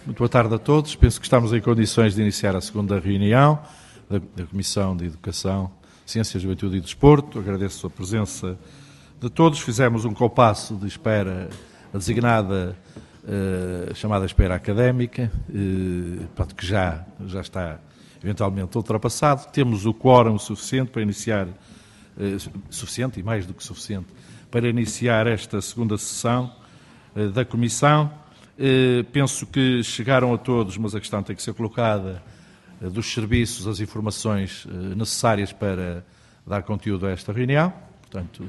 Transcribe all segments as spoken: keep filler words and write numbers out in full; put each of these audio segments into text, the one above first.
Muito boa tarde a todos. Penso que estamos em condições de iniciar a segunda reunião da, da Comissão de Educação, Ciência, Juventude e Desporto. Agradeço a presença de todos. Fizemos um compasso de espera, a designada uh, chamada espera académica, uh, que já, já está eventualmente ultrapassado. Temos o quórum suficiente para iniciar, uh, suficiente e mais do que suficiente, para iniciar esta segunda sessão uh, da Comissão. Uh, penso que chegaram a todos, mas a questão tem que ser colocada, uh, dos serviços, as informações uh, necessárias para dar conteúdo a esta reunião. Portanto,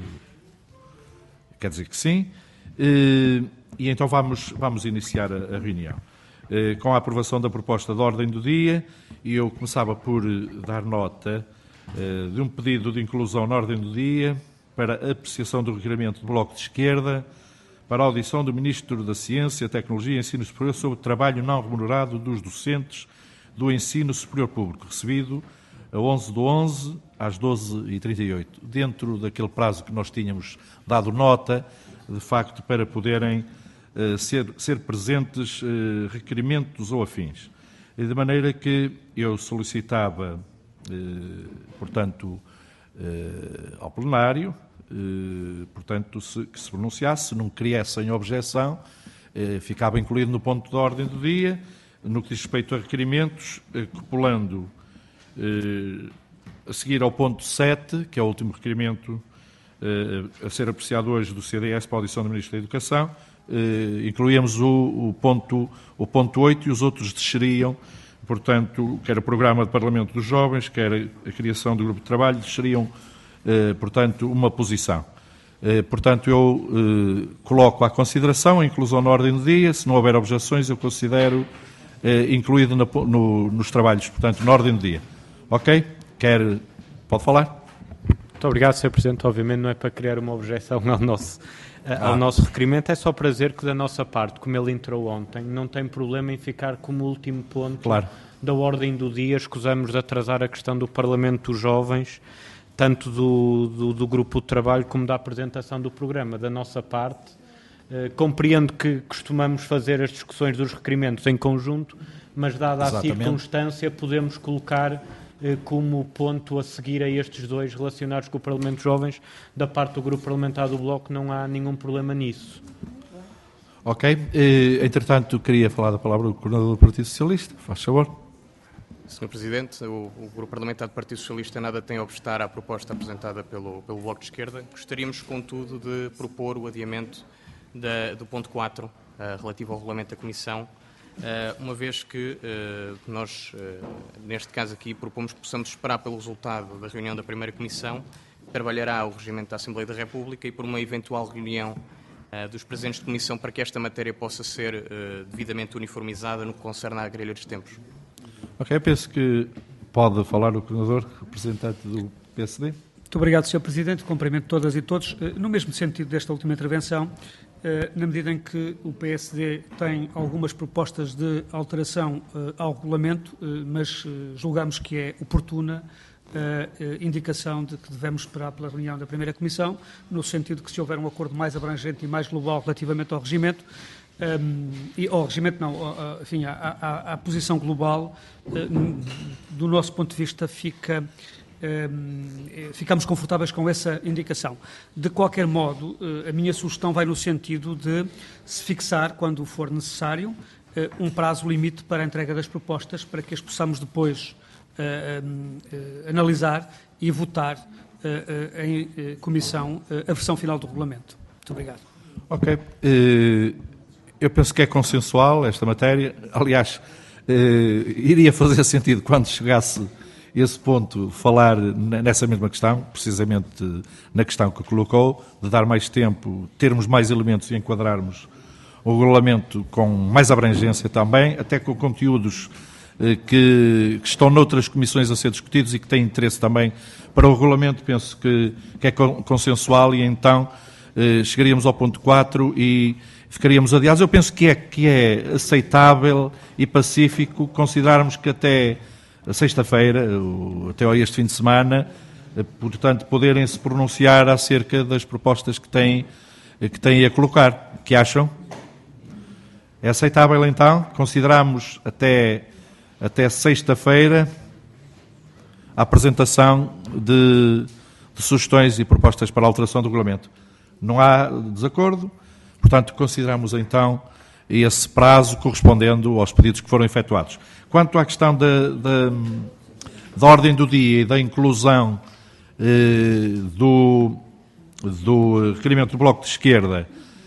quer dizer que sim. Uh, e então vamos, vamos iniciar a, a reunião. Uh, com a aprovação da proposta de ordem do dia, e eu começava por dar nota uh, de um pedido de inclusão na ordem do dia para apreciação do requerimento do Bloco de Esquerda para a audição do Ministro da Ciência, Tecnologia e Ensino Superior sobre o trabalho não remunerado dos docentes do ensino superior público, recebido a onze de onze às doze e trinta e oito, dentro daquele prazo que nós tínhamos dado nota, de facto, para poderem uh, ser, ser presentes uh, requerimentos ou afins. De maneira que eu solicitava, uh, portanto, uh, ao plenário, Uh, portanto, se, que se pronunciasse, se não criassem objeção, uh, ficava incluído no ponto de ordem do dia, no que diz respeito a requerimentos, uh, copulando uh, a seguir ao ponto sete, que é o último requerimento uh, a ser apreciado hoje do C D S para a audição do Ministro da Educação, uh, incluíamos o, o, ponto, o ponto oito e os outros desceriam, portanto, quer o Programa de Parlamento dos Jovens, quer a, a criação do Grupo de Trabalho, desceriam Uh, portanto, uma posição. Uh, portanto, eu uh, coloco à consideração a inclusão na ordem do dia. Se não houver objeções, eu considero uh, incluído na, no, nos trabalhos, portanto, na ordem do dia. Ok? Quer... Pode falar? Muito obrigado, senhor Presidente. Obviamente não é para criar uma objeção ao nosso, uh, ao ah. nosso requerimento, é só para dizer que da nossa parte, como ele entrou ontem, não tem problema em ficar como último ponto claro. da ordem do dia. Escusamos de atrasar a questão do Parlamento dos Jovens, tanto do, do, do grupo de trabalho como da apresentação do programa. Da nossa parte, eh, compreendo que costumamos fazer as discussões dos requerimentos em conjunto, mas dada Exatamente. a circunstância, podemos colocar eh, como ponto a seguir a estes dois relacionados com o Parlamento dos Jovens. Da parte do grupo parlamentar do Bloco não há nenhum problema nisso. Ok. Eh, entretanto, queria falar da palavra do coordenador do Partido Socialista. Faz favor. senhor Presidente, o, o Grupo Parlamentar do Partido Socialista nada tem a obstar à proposta apresentada pelo, pelo Bloco de Esquerda. Gostaríamos, contudo, de propor o adiamento da, do ponto quatro, uh, relativo ao regulamento da Comissão, uh, uma vez que uh, nós, uh, neste caso aqui, propomos que possamos esperar pelo resultado da reunião da primeira Comissão, que trabalhará o regimento da Assembleia da República, e por uma eventual reunião uh, dos presentes de Comissão, para que esta matéria possa ser uh, devidamente uniformizada no que concerne à grelha dos tempos. Ok, penso que pode falar o coordenador, representante do P S D. Muito obrigado, senhor Presidente. Cumprimento todas e todos. No mesmo sentido desta última intervenção, na medida em que o P S D tem algumas propostas de alteração ao regulamento, mas julgamos que é oportuna a indicação de que devemos esperar pela reunião da primeira Comissão, no sentido que, se houver um acordo mais abrangente e mais global relativamente ao regimento, Um, e ao regimento, não, uh, enfim, à, à, à posição global, uh, do nosso ponto de vista, fica, um, ficamos confortáveis com essa indicação. De qualquer modo, uh, a minha sugestão vai no sentido de se fixar, quando for necessário, uh, um prazo limite para a entrega das propostas, para que as possamos depois uh, um, uh, analisar e votar uh, uh, em uh, comissão uh, a versão final do regulamento. Muito obrigado. Ok. Uh... Eu penso que é consensual esta matéria. Aliás, eh, iria fazer sentido, quando chegasse esse ponto, falar nessa mesma questão, precisamente na questão que colocou, de dar mais tempo, termos mais elementos e enquadrarmos o regulamento com mais abrangência também, até com conteúdos eh, que, que estão noutras comissões a ser discutidos e que têm interesse também para o regulamento. Penso que, que é consensual, e então eh, chegaríamos ao ponto quatro e ficaríamos adiados. Eu penso que é, que é aceitável e pacífico considerarmos que até a sexta-feira, até este fim de semana, portanto, poderem se pronunciar acerca das propostas que têm, que têm a colocar. Que acham? É aceitável, então? Consideramos até, até sexta-feira a apresentação de, de sugestões e propostas para a alteração do regulamento. Não há desacordo, portanto, consideramos então esse prazo correspondendo aos pedidos que foram efetuados. Quanto à questão da, da, da ordem do dia e da inclusão eh, do, do requerimento do Bloco de Esquerda,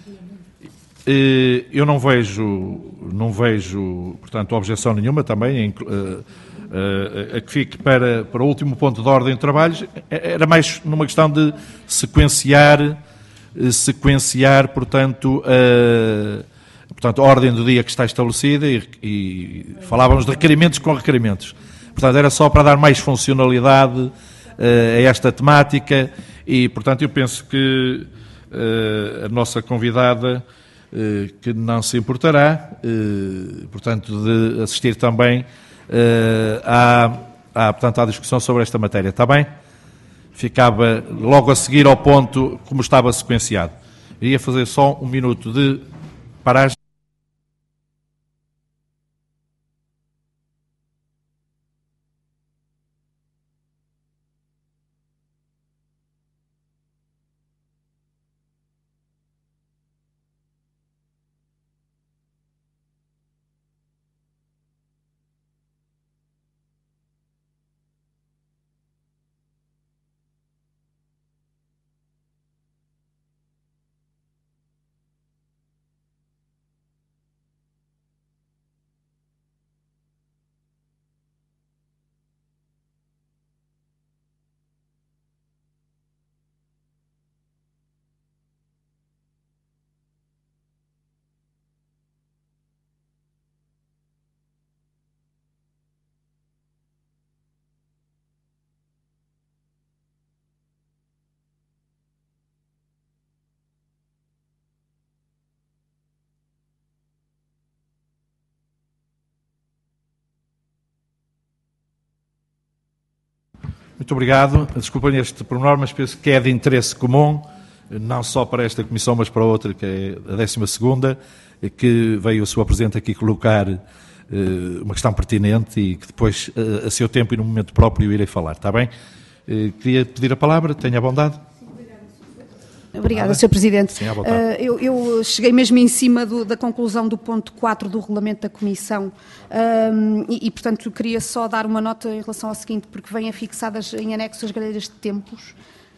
eh, eu não vejo, não vejo, portanto, objeção nenhuma também em, eh, eh, a que fique para, para o último ponto da ordem de trabalhos. Era mais numa questão de sequenciar, sequenciar, portanto, a, portanto, a ordem do dia que está estabelecida e, e falávamos de requerimentos com requerimentos. Portanto, era só para dar mais funcionalidade uh, a esta temática e, portanto, eu penso que uh, a nossa convidada, uh, que não se importará, uh, portanto, de assistir também uh, à, à, portanto, à discussão sobre esta matéria. Está bem? Ficava logo a seguir ao ponto como estava sequenciado. Iria fazer só um minuto de paragem. Muito obrigado. Desculpem este pormenor, mas penso que é de interesse comum, não só para esta comissão, mas para outra, que é a décima segunda, que veio a sua Presidente aqui colocar uh, uma questão pertinente e que depois, uh, a seu tempo e no momento próprio, eu irei falar. Está bem? Uh, queria pedir a palavra, tenha a bondade. Obrigada, senhor Presidente. Sim, à uh, eu, eu cheguei mesmo em cima do, da conclusão do ponto quatro do regulamento da Comissão um, e, e, portanto, queria só dar uma nota em relação ao seguinte, porque vêm afixadas em anexo as grelhas de tempos.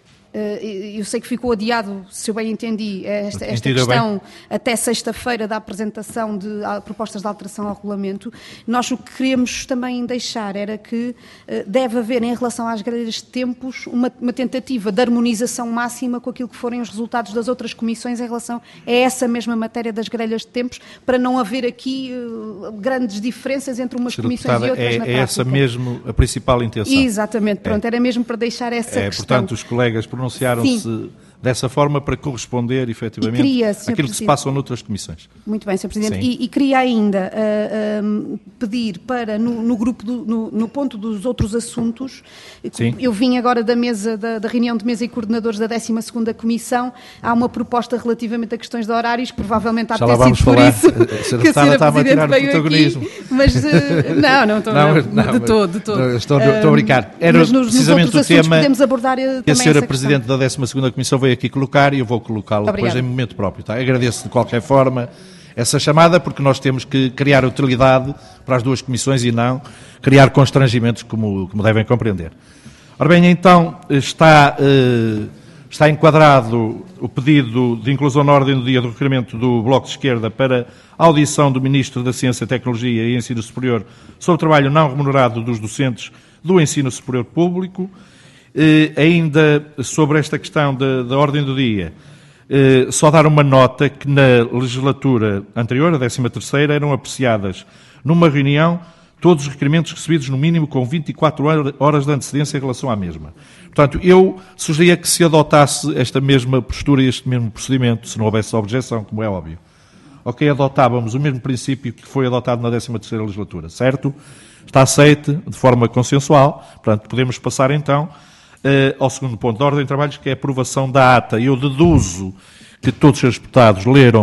Eu sei que ficou adiado, se eu bem entendi, esta, esta questão bem. Até sexta-feira da apresentação de propostas de alteração ao regulamento. Nós o que queríamos também deixar era que deve haver, em relação às grelhas de tempos, uma, uma tentativa de harmonização máxima com aquilo que forem os resultados das outras comissões em relação a essa mesma matéria das grelhas de tempos, para não haver aqui uh, grandes diferenças entre umas Senhora comissões deputada, e outras é, na é prática. essa mesmo a principal intenção. Exatamente, pronto, é. era mesmo para deixar essa é, questão. Portanto, os colegas pronunciaram-se dessa forma para corresponder, efetivamente, queria, àquilo que se passa noutras comissões. Muito bem, senhor Presidente. E, e queria ainda uh, um, pedir para, no, no grupo, do, no, no ponto dos outros assuntos, Sim. eu vim agora da mesa, da, da reunião de mesa e coordenadores da décima segunda Comissão, há uma proposta relativamente a questões de horários, provavelmente há de ter sido por isso a que a senhora está Presidente a veio protagonismo. aqui, mas uh, não, não estou não, não, não, de todo, de todo. Não, estou, estou a brincar. Era mas nos, precisamente nos o tema podemos abordar que a senhora Presidente da décima segunda Comissão veio aqui colocar e eu vou colocá-lo depois em momento próprio. Tá? Agradeço de qualquer forma essa chamada, porque nós temos que criar utilidade para as duas comissões e não criar constrangimentos, como, como devem compreender. Ora bem, então está, eh, está enquadrado o pedido de inclusão na ordem do dia do requerimento do Bloco de Esquerda para a audição do Ministro da Ciência, Tecnologia e Ensino Superior sobre o trabalho não remunerado dos docentes do ensino superior público. Eh, ainda sobre esta questão da, da ordem do dia, eh, só dar uma nota que na legislatura anterior, a décima terceira, eram apreciadas numa reunião todos os requerimentos recebidos no mínimo com vinte e quatro horas de antecedência em relação à mesma. Portanto, eu sugeria que se adotasse esta mesma postura e este mesmo procedimento, se não houvesse objeção, como é óbvio. Ok, adotávamos o mesmo princípio que foi adotado na décima terceira legislatura, certo? Está aceite de forma consensual, portanto, podemos passar então Uh, ao segundo ponto da ordem de trabalhos, que é a aprovação da ata. Eu deduzo que todos os deputados leram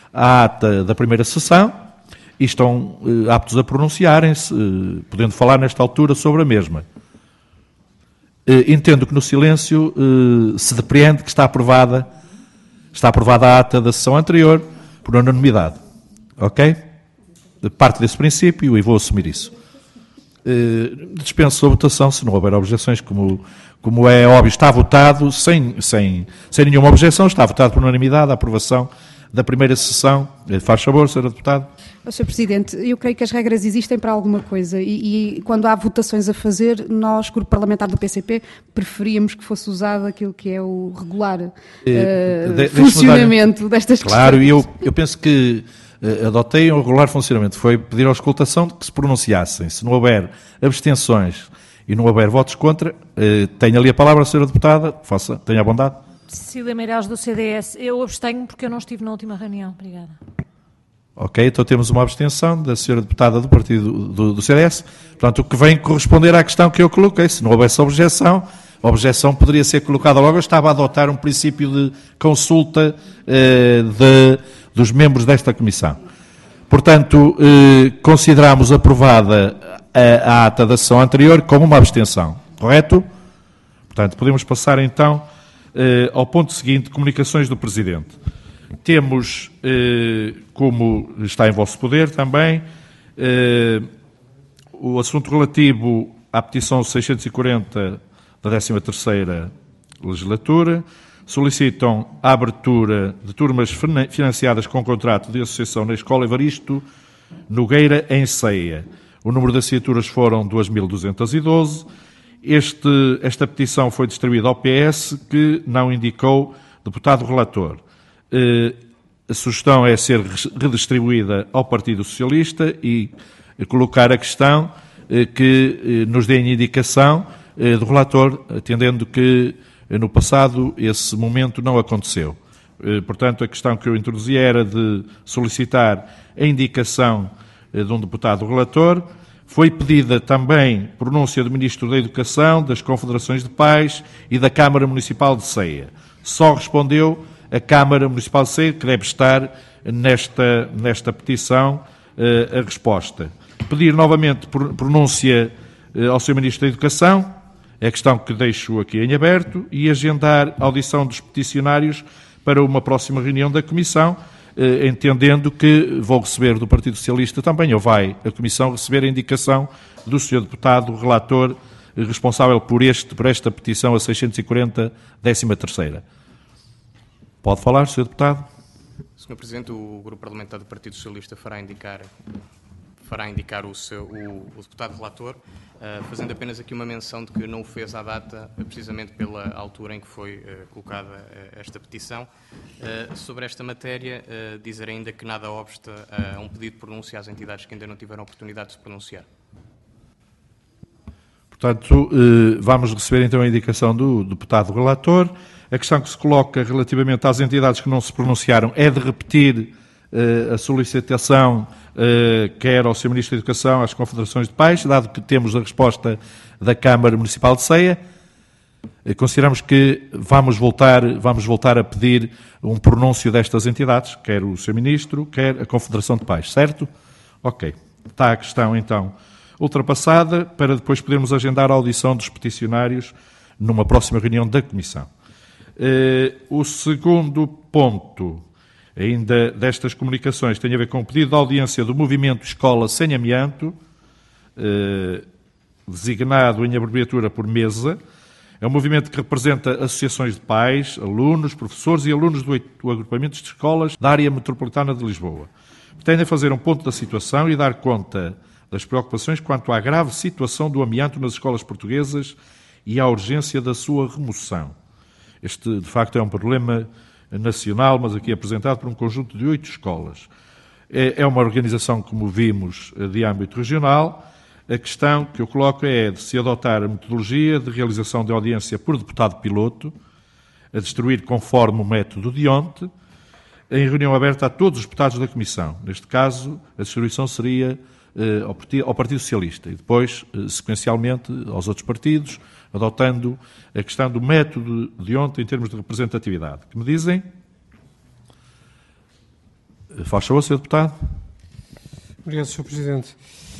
a ata da primeira sessão e estão eh, aptos a pronunciarem-se, eh, podendo falar nesta altura sobre a mesma. Eh, entendo que no silêncio eh, se depreende que está aprovada, está aprovada a ata da sessão anterior por unanimidade. Ok? Parte desse princípio e vou assumir isso. Uh, dispenso a votação se não houver objeções, como, como é óbvio, está votado sem, sem, sem nenhuma objeção, está votado por unanimidade a aprovação da primeira sessão. Faz favor, senhora Deputada. senhor Presidente, eu creio que as regras existem para alguma coisa e, e quando há votações a fazer, nós, Grupo Parlamentar do P C P, preferíamos que fosse usado aquilo que é o regular uh, de, funcionamento dar... destas questões. Claro, e eu, eu penso que uh, adotei um regular funcionamento, foi pedir à auscultação de que se pronunciassem. Se não houver abstenções e não houver votos contra, uh, tenho ali a palavra, senhora Deputada, faça, tenha a bondade. Cecília Meirelles, do C D S. Eu abstenho porque eu não estive na última reunião. Obrigada. Ok, então temos uma abstenção da senhora Deputada do Partido do, do C D S. Portanto, o que vem corresponder à questão que eu coloquei. Se não houvesse objeção, a objeção poderia ser colocada logo. Eu estava a adotar um princípio de consulta eh, de, dos membros desta Comissão. Portanto, eh, consideramos aprovada a, a ata da sessão anterior como uma abstenção. Correto? Portanto, podemos passar então eh, ao ponto seguinte, comunicações do Presidente. Temos, eh, como está em vosso poder também, eh, o assunto relativo à petição seiscentos e quarenta da décima terceira legislatura. Solicitam a abertura de turmas financiadas com contrato de associação na Escola Evaristo Nogueira, em Ceia. O número de assinaturas foram duas mil duzentas e doze. Este, esta petição foi distribuída ao P S, que não indicou deputado relator. A sugestão é ser redistribuída ao Partido Socialista e colocar a questão que nos dê indicação do relator, atendendo que no passado esse momento não aconteceu. Portanto, a questão que eu introduzi era de solicitar a indicação de um deputado relator. Foi pedida também pronúncia do Ministro da Educação, das Confederações de Pais e da Câmara Municipal de Ceia. Só respondeu a Câmara Municipal de Ceia, que deve estar nesta, nesta petição a resposta. Pedir novamente pronúncia ao senhor Ministro da Educação, é a questão que deixo aqui em aberto, e agendar a audição dos peticionários para uma próxima reunião da Comissão, entendendo que vou receber do Partido Socialista também, ou vai a Comissão receber a indicação do senhor Deputado relator responsável por, este, por esta petição a seiscentos e quarenta, décima terceira. Pode falar, senhor Deputado. senhor Presidente, o Grupo Parlamentar do Partido Socialista fará indicar, fará indicar o, seu, o, o deputado relator, uh, fazendo apenas aqui uma menção de que não o fez à data, precisamente pela altura em que foi uh, colocada uh, esta petição. Uh, sobre esta matéria, uh, dizer ainda que nada obsta a um pedido de pronúncia às entidades que ainda não tiveram oportunidade de se pronunciar. Portanto, uh, vamos receber então a indicação do deputado relator. A questão que se coloca relativamente às entidades que não se pronunciaram é de repetir uh, a solicitação, uh, quer ao senhor Ministro da Educação, às Confederações de Pais, dado que temos a resposta da Câmara Municipal de Ceia. Uh, consideramos que vamos voltar, vamos voltar a pedir um pronúncio destas entidades, quer o senhor Ministro, quer a Confederação de Pais, certo? Ok. Está a questão, então, ultrapassada, para depois podermos agendar a audição dos peticionários numa próxima reunião da Comissão. Uh, o segundo ponto, ainda destas comunicações, tem a ver com o pedido de audiência do Movimento Escola Sem Amianto, uh, designado em abreviatura por MESA. É um movimento que representa associações de pais, alunos, professores e alunos do, do agrupamento de escolas da área metropolitana de Lisboa. Pretende fazer um ponto da situação e dar conta das preocupações quanto à grave situação do amianto nas escolas portuguesas e à urgência da sua remoção. Este, de facto, é um problema nacional, mas aqui apresentado por um conjunto de oito escolas. É uma organização, como vimos, de âmbito regional. A questão que eu coloco é de se adotar a metodologia de realização de audiência por deputado piloto, a destruir conforme o método de ontem, em reunião aberta a todos os deputados da Comissão. Neste caso, a distribuição seria eh, ao, Partido, ao Partido Socialista e depois, eh, sequencialmente, aos outros partidos, adotando a questão do método de ontem em termos de representatividade. Que me dizem? Faz favor, senhor Deputado. Obrigado, senhor Presidente.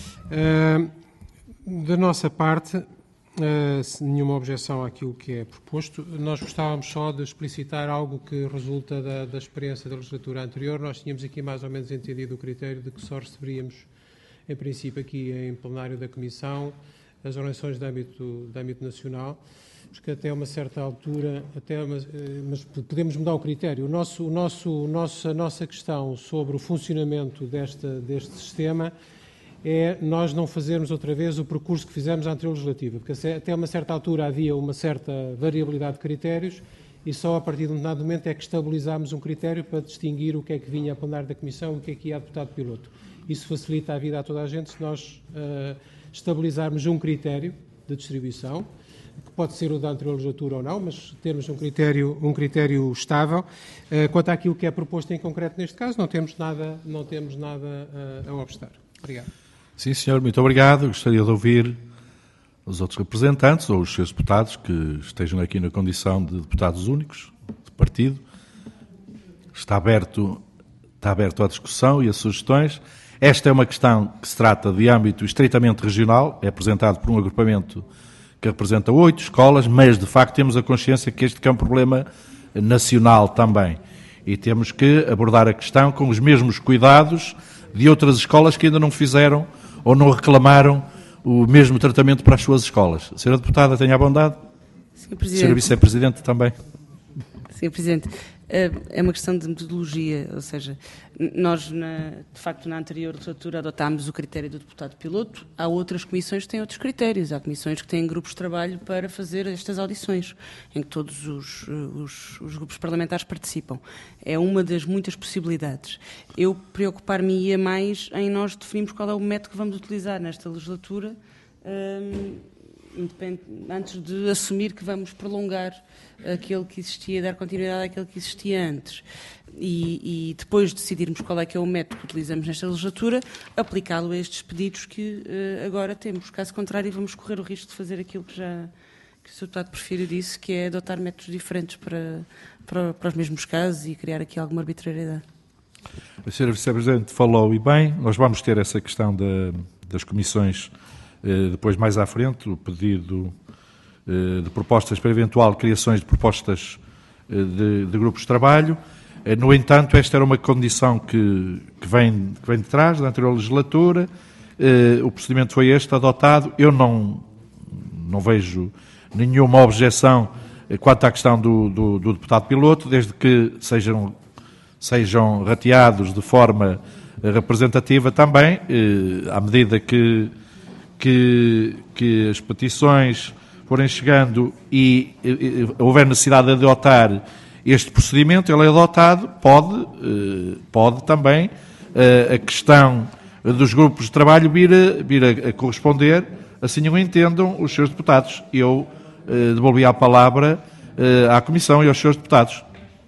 Uh, da nossa parte, uh, sem nenhuma objeção àquilo que é proposto, nós gostávamos só de explicitar algo que resulta da, da experiência da legislatura anterior. Nós tínhamos aqui mais ou menos entendido o critério de que só receberíamos, em princípio, aqui em plenário da Comissão, as eleições de âmbito, de âmbito nacional, porque até uma certa altura, até uma, mas podemos mudar o critério. O nosso, o nosso, o nosso, a nossa questão sobre o funcionamento desta, deste sistema é nós não fazermos outra vez o percurso que fizemos na anterior legislativa, porque até uma certa altura havia uma certa variabilidade de critérios e só a partir de um determinado momento é que estabilizámos um critério para distinguir o que é que vinha a plenário da Comissão e o que é que ia a deputado piloto. Isso facilita a vida a toda a gente se nós uh, estabilizarmos um critério de distribuição, que pode ser o da anterior legislatura ou não, mas termos um critério, um critério estável. Uh, quanto àquilo que é proposto em concreto neste caso, não temos nada, não temos nada uh, a obstar. Obrigado. Sim, senhor, muito obrigado. Gostaria de ouvir os outros representantes ou os seus deputados que estejam aqui na condição de deputados únicos de partido. Está aberto, está aberto à discussão e a sugestões. Esta é uma questão que se trata de âmbito estritamente regional, é apresentado por um agrupamento que representa oito escolas, mas de facto temos a consciência que este é um problema nacional também. E temos que abordar a questão com os mesmos cuidados de outras escolas que ainda não fizeram ou não reclamaram o mesmo tratamento para as suas escolas. Senhora Deputada, tenha a bondade. senhor Presidente. senhora Vice-Presidente também. senhor Presidente, é uma questão de metodologia, ou seja, nós, na, de facto, na anterior legislatura adotámos o critério do deputado piloto. Há outras comissões que têm outros critérios. Há comissões que têm grupos de trabalho para fazer estas audições, em que todos os, os, os grupos parlamentares participam. É uma das muitas possibilidades. Eu preocupar-me-ia mais em nós definirmos qual é o método que vamos utilizar nesta legislatura, hum, antes de assumir que vamos prolongar aquele que existia, dar continuidade àquele que existia antes. E, e depois de decidirmos qual é que é o método que utilizamos nesta legislatura, aplicá-lo a estes pedidos que uh, agora temos. Caso contrário, vamos correr o risco de fazer aquilo que já que o senhor Deputado Porfírio disse, que é adotar métodos diferentes para, para, para os mesmos casos e criar aqui alguma arbitrariedade. A senhora Vice-Presidente falou e bem, nós vamos ter essa questão da, das comissões depois mais à frente, o pedido de propostas para eventual criações de propostas de, de grupos de trabalho. No entanto, esta era uma condição que, que, vem, que vem de trás, da anterior legislatura. O procedimento foi este, adotado. Eu não, não vejo nenhuma objeção quanto à questão do, do, do deputado piloto, desde que sejam, sejam rateados de forma representativa também, à medida que Que, que as petições forem chegando e, e, e houver necessidade de adotar este procedimento, ele é adotado, pode, eh, pode também eh, a questão dos grupos de trabalho vir a, vir a, a corresponder, assim o entendam os seus deputados. Eu eh, devolvi a palavra eh, à Comissão e aos seus deputados.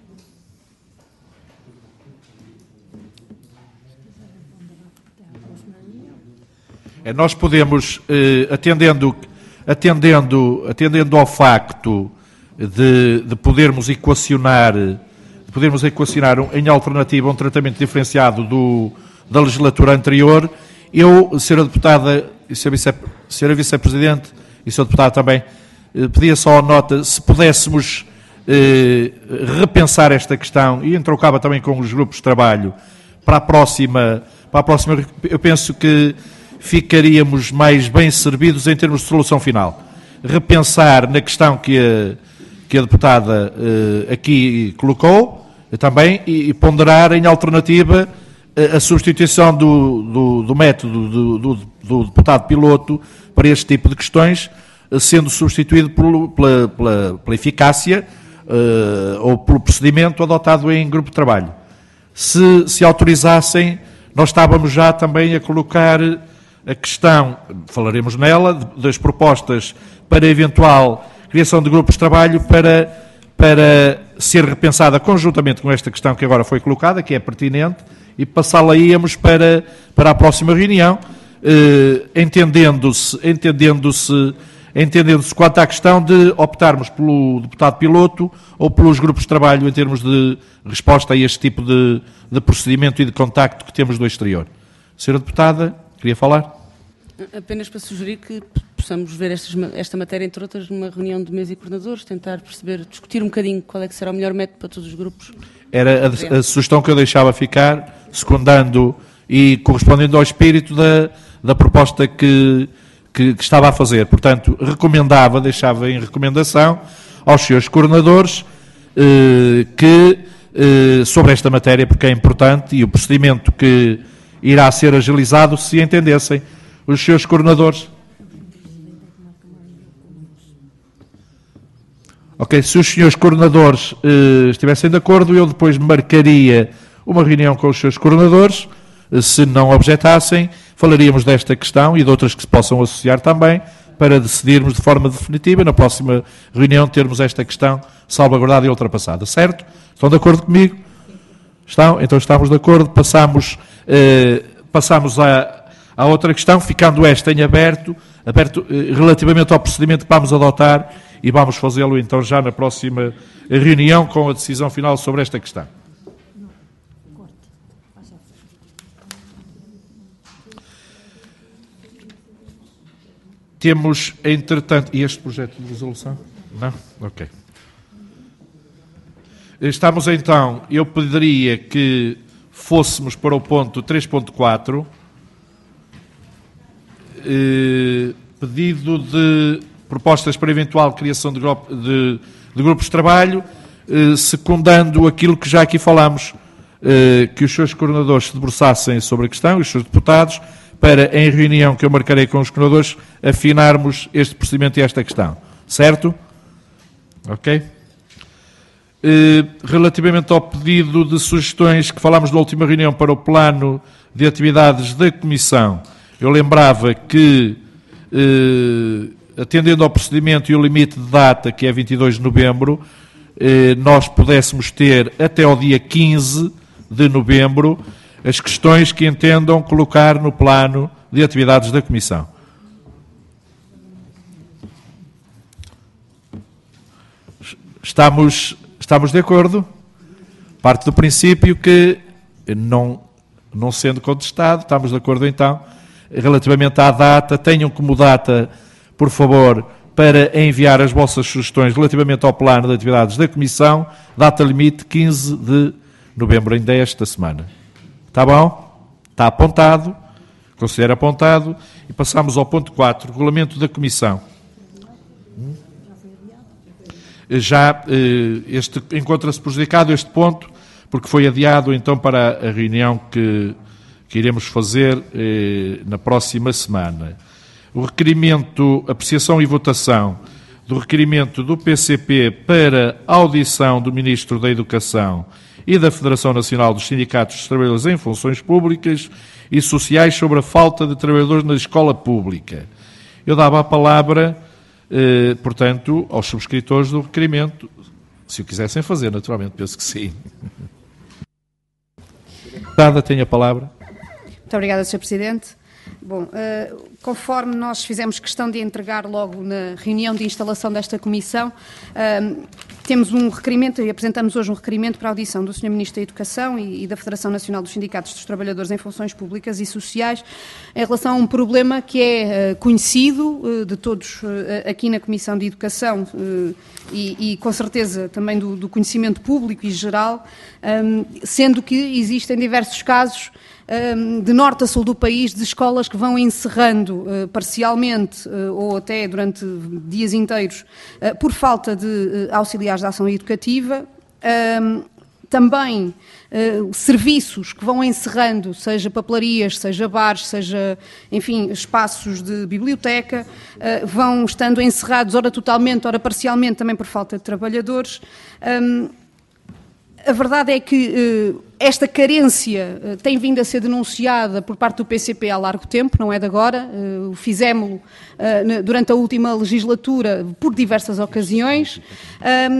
Nós podemos, atendendo, atendendo, atendendo ao facto de, de podermos equacionar, de podermos equacionar em alternativa um tratamento diferenciado do, da legislatura anterior, eu, senhora Deputada, e senhora Vice-Presidente e senhor Deputado também, pedia só a nota, se pudéssemos eh, repensar esta questão e entrocava também com os grupos de trabalho para a próxima, para a próxima, eu penso que ficaríamos mais bem servidos em termos de solução final. Repensar na questão que a, que a deputada eh, aqui colocou também e, e ponderar em alternativa a, a substituição do, do, do método do, do, do deputado piloto para este tipo de questões, sendo substituído por, pela, pela, pela eficácia eh, ou pelo procedimento adotado em grupo de trabalho. Se, se autorizassem, nós estávamos já também a colocar a questão, falaremos nela, das propostas para eventual criação de grupos de trabalho para, para ser repensada conjuntamente com esta questão que agora foi colocada, que é pertinente, e passá-la-íamos para, para a próxima reunião, eh, entendendo-se, entendendo-se entendendo-se quanto à questão de optarmos pelo deputado piloto ou pelos grupos de trabalho em termos de resposta a este tipo de, de procedimento e de contacto que temos do exterior. Senhora Deputada, queria falar? Apenas para sugerir que possamos ver estas, esta matéria, entre outras, numa reunião de mesa e coordenadores, tentar perceber, discutir um bocadinho qual é que será o melhor método para todos os grupos. Era a, a sugestão que eu deixava ficar, secundando e correspondendo ao espírito da, da proposta que, que, que estava a fazer. Portanto, recomendava, deixava em recomendação aos senhores coordenadores eh, que, eh, sobre esta matéria, porque é importante, e o procedimento que irá ser agilizado, se entendessem os seus coordenadores. Ok, se os senhores coordenadores eh, estivessem de acordo, eu depois marcaria uma reunião com os seus coordenadores. Eh, se não objetassem, falaríamos desta questão e de outras que se possam associar também, para decidirmos de forma definitiva, na próxima reunião, termos esta questão salvaguardada e ultrapassada. Certo? Estão de acordo comigo? Estão? Então estamos de acordo. Passamos, eh, passamos a... Há outra questão, ficando esta em aberto, aberto eh, relativamente ao procedimento que vamos adotar, e vamos fazê-lo então já na próxima reunião com a decisão final sobre esta questão. Temos, entretanto, e este projeto de resolução? Não? Ok. Estamos então, eu pediria que fôssemos para o ponto três ponto quatro, Eh, pedido de propostas para eventual criação de, grupo, de, de grupos de trabalho, eh, secundando aquilo que já aqui falámos, eh, que os seus coordenadores se debruçassem sobre a questão, os seus deputados, para, em reunião que eu marcarei com os coordenadores, afinarmos este procedimento e esta questão. Certo? Ok? Eh, relativamente ao pedido de sugestões que falámos na última reunião para o plano de atividades da Comissão, eu lembrava que, eh, atendendo ao procedimento e o limite de data, que é vinte e dois de novembro, eh, nós pudéssemos ter até ao dia quinze de novembro as questões que entendam colocar no plano de atividades da Comissão. Estamos, estamos de acordo? Parte do princípio que, não, não sendo contestado, estamos de acordo então. Relativamente à data, tenham como data, por favor, para enviar as vossas sugestões relativamente ao plano de atividades da Comissão, data limite quinze de novembro, ainda esta semana. Está bom? Está apontado, considero apontado, e passamos ao ponto quatro, regulamento da Comissão. Já este, encontra-se prejudicado este ponto, porque foi adiado então para a reunião que... que iremos fazer eh, na próxima semana. O requerimento, apreciação e votação do requerimento do P C P para audição do Ministro da Educação e da Federação Nacional dos Sindicatos dos Trabalhadores em Funções Públicas e Sociais sobre a falta de trabalhadores na escola pública. Eu dava a palavra, eh, portanto, aos subscritores do requerimento, se o quisessem fazer, naturalmente, penso que sim. Deputada, tem a palavra. Muito obrigada, senhor Presidente. Bom, uh, conforme nós fizemos questão de entregar logo na reunião de instalação desta comissão, uh, temos um requerimento e apresentamos hoje um requerimento para a audição do senhor Ministro da Educação e, e da Federação Nacional dos Sindicatos dos Trabalhadores em Funções Públicas e Sociais em relação a um problema que é uh, conhecido uh, de todos uh, aqui na Comissão de Educação uh, e, e com certeza também do, do conhecimento público e geral, um, sendo que existem diversos casos de norte a sul do país, de escolas que vão encerrando uh, parcialmente uh, ou até durante dias inteiros uh, por falta de uh, auxiliares de ação educativa. Um, também uh, serviços que vão encerrando, seja papelarias, seja bares, seja, enfim, espaços de biblioteca, uh, vão estando encerrados, ora totalmente, ora parcialmente, também por falta de trabalhadores. Um, A verdade é que uh, esta carência uh, tem vindo a ser denunciada por parte do P C P há largo tempo, não é de agora. Uh, fizemos-lo uh, durante a última legislatura por diversas ocasiões. Um,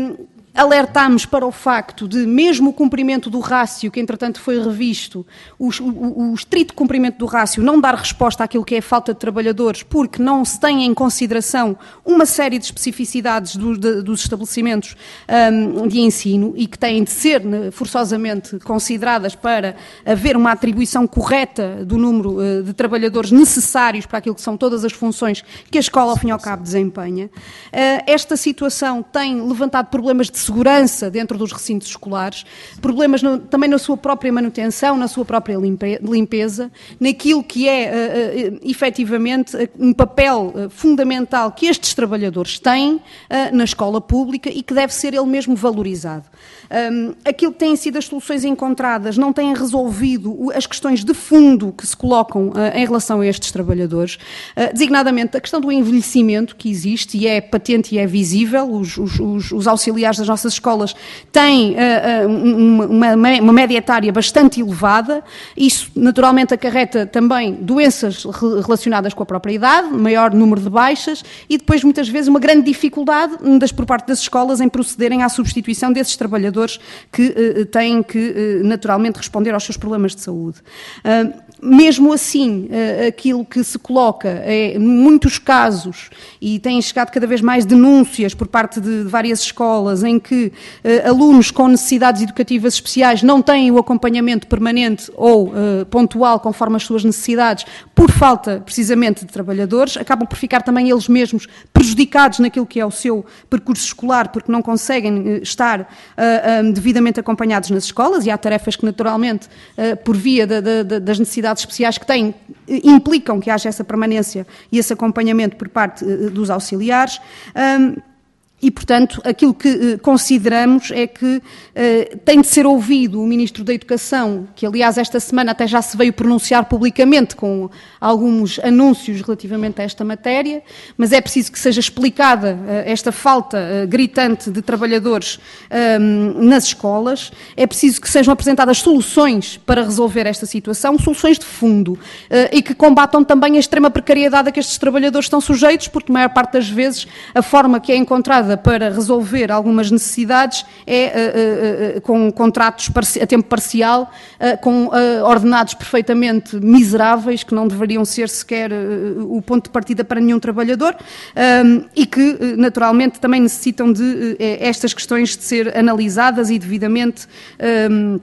alertámos para o facto de, mesmo o cumprimento do rácio, que entretanto foi revisto, o, o, o estrito cumprimento do rácio não dar resposta àquilo que é a falta de trabalhadores, porque não se tem em consideração uma série de especificidades do, de, dos estabelecimentos um, de ensino e que têm de ser forçosamente consideradas para haver uma atribuição correta do número uh, de trabalhadores necessários para aquilo que são todas as funções que a escola, ao fim e ao cabo, desempenha. Uh, esta situação tem levantado problemas de segurança dentro dos recintos escolares, problemas no, também na sua própria manutenção, na sua própria limpe, limpeza, naquilo que é, uh, uh, efetivamente, uh, um papel uh, fundamental que estes trabalhadores têm uh, na escola pública e que deve ser ele mesmo valorizado. Um, aquilo que têm sido as soluções encontradas não têm resolvido as questões de fundo que se colocam uh, em relação a estes trabalhadores, uh, designadamente a questão do envelhecimento que existe e é patente e é visível. Os, os, os, os auxiliares das nossas escolas têm uh, uma, uma, uma média etária bastante elevada. Isso naturalmente acarreta também doenças relacionadas com a própria idade, maior número de baixas e depois muitas vezes uma grande dificuldade das, por parte das escolas em procederem à substituição desses trabalhadores que uh, têm que uh, naturalmente responder aos seus problemas de saúde. Uh, mesmo assim, uh, aquilo que se coloca é, em muitos casos, e têm chegado cada vez mais denúncias por parte de, de várias escolas em que uh, alunos com necessidades educativas especiais não têm o acompanhamento permanente ou uh, pontual conforme as suas necessidades por falta precisamente de trabalhadores, acabam por ficar também eles mesmos prejudicados naquilo que é o seu percurso escolar porque não conseguem uh, estar uh, um, devidamente acompanhados nas escolas e há tarefas que naturalmente uh, por via de, de, de, das necessidades especiais que têm, implicam que haja essa permanência e esse acompanhamento por parte uh, dos auxiliares. Um, E, portanto, aquilo que eh, consideramos é que eh, tem de ser ouvido o Ministro da Educação, que, aliás, esta semana até já se veio pronunciar publicamente com alguns anúncios relativamente a esta matéria, mas é preciso que seja explicada eh, esta falta eh, gritante de trabalhadores eh, nas escolas, é preciso que sejam apresentadas soluções para resolver esta situação, soluções de fundo, eh, e que combatam também a extrema precariedade a que estes trabalhadores estão sujeitos, porque, a maior parte das vezes, a forma que é encontrada para resolver algumas necessidades é uh, uh, uh, com contratos a tempo parcial, uh, com uh, ordenados perfeitamente miseráveis, que não deveriam ser sequer uh, o ponto de partida para nenhum trabalhador, um, e que, uh, naturalmente, também necessitam de uh, estas questões de ser analisadas e devidamente um,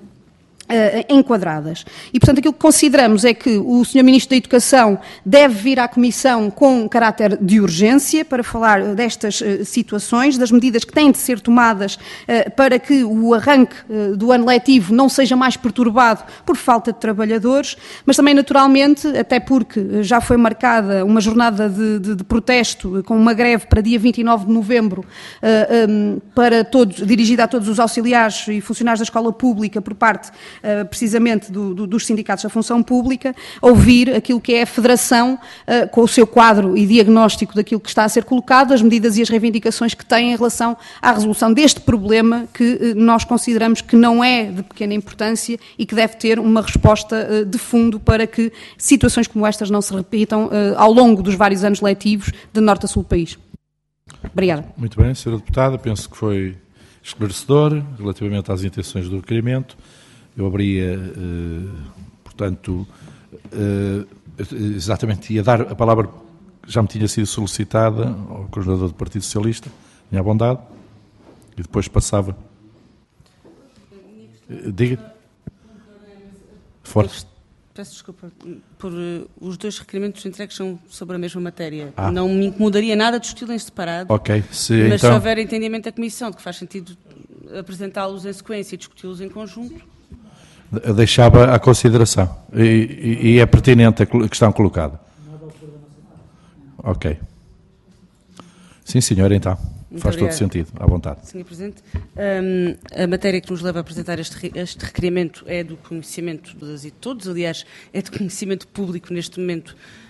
Uh, enquadradas. E, portanto, aquilo que consideramos é que o senhor Ministro da Educação deve vir à Comissão com caráter de urgência para falar destas uh, situações, das medidas que têm de ser tomadas uh, para que o arranque uh, do ano letivo não seja mais perturbado por falta de trabalhadores, mas também, naturalmente, até porque já foi marcada uma jornada de, de, de protesto com uma greve para dia vinte e nove de novembro uh, um, para todos, dirigida a todos os auxiliares e funcionários da escola pública por parte Uh, precisamente do, do, dos sindicatos da função pública, ouvir aquilo que é a Federação uh, com o seu quadro e diagnóstico daquilo que está a ser colocado, as medidas e as reivindicações que têm em relação à resolução deste problema que uh, nós consideramos que não é de pequena importância e que deve ter uma resposta uh, de fundo para que situações como estas não se repitam uh, ao longo dos vários anos letivos de norte a sul do país. Obrigada. Muito bem, senhora Deputada, penso que foi esclarecedor relativamente às intenções do requerimento. Eu abria, eh, portanto, eh, exatamente, ia dar a palavra que já me tinha sido solicitada ao coordenador do Partido Socialista, minha bondade, e depois passava. Eh, diga. Forte. Peço desculpa, por uh, os dois requerimentos entregues são sobre a mesma matéria. Ah. Não me incomodaria nada discuti-los em separado, Ok, se, mas então... se houver entendimento da Comissão de que faz sentido apresentá-los em sequência e discuti-los em conjunto... Deixava à consideração. E, e, e é pertinente a questão colocada. Ok. Sim, senhor, então. Muito Faz obrigada. todo sentido. À vontade. senhor Presidente, um, a matéria que nos leva a apresentar este, este requerimento é do conhecimento das e todos. Aliás, é de conhecimento público neste momento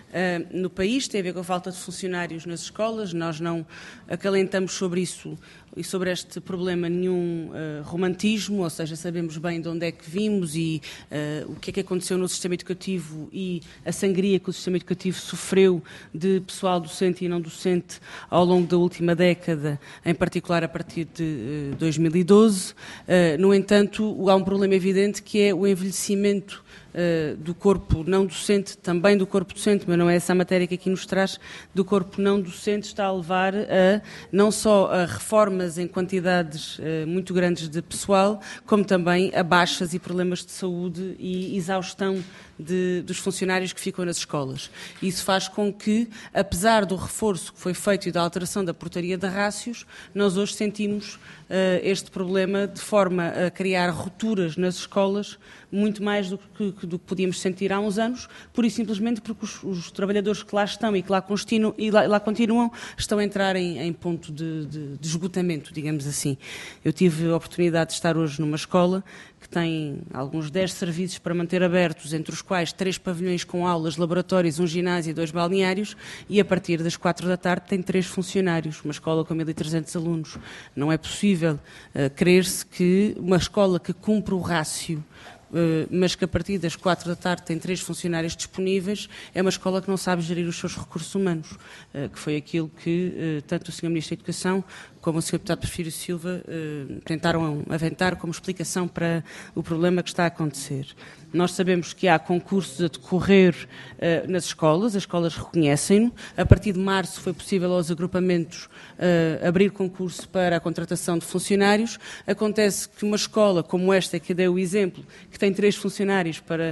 no país, tem a ver com a falta de funcionários nas escolas. Nós não acalentamos sobre isso e sobre este problema nenhum uh, romantismo, ou seja, sabemos bem de onde é que vimos e uh, o que é que aconteceu no sistema educativo e a sangria que o sistema educativo sofreu de pessoal docente e não docente ao longo da última década, em particular a partir de uh, dois mil e doze. Uh, no entanto, há um problema evidente que é o envelhecimento Uh, do corpo não docente, também do corpo docente, mas não é essa a matéria que aqui nos traz, do corpo não docente, está a levar a não só a reformas em quantidades uh, muito grandes de pessoal, como também a baixas e problemas de saúde e exaustão de, dos funcionários que ficam nas escolas. Isso faz com que, apesar do reforço que foi feito e da alteração da portaria de rácios, nós hoje sentimos uh, este problema de forma a criar rupturas nas escolas muito mais do que, do que podíamos sentir há uns anos, pura e simplesmente porque os, os trabalhadores que lá estão e que lá, continuam, e lá, lá continuam estão a entrar em, em ponto de, de, de esgotamento, digamos assim. Eu tive a oportunidade de estar hoje numa escola que tem alguns dez serviços para manter abertos, entre os quais três pavilhões com aulas, laboratórios, um ginásio e dois balneários, e a partir das quatro da tarde tem três funcionários, uma escola com mil e trezentos alunos. Não é possível uh, crer-se que uma escola que cumpre o rácio, Uh, mas que a partir das quatro da tarde tem três funcionários disponíveis, é uma escola que não sabe gerir os seus recursos humanos, uh, que foi aquilo que uh, tanto o senhor Ministro da Educação como o senhor Deputado Porfírio Silva uh, tentaram aventar como explicação para o problema que está a acontecer. Nós sabemos que há concursos a decorrer uh, nas escolas, as escolas reconhecem-no. A partir de março foi possível aos agrupamentos uh, abrir concurso para a contratação de funcionários. Acontece que uma escola como esta, que dei o exemplo, que tem três funcionários para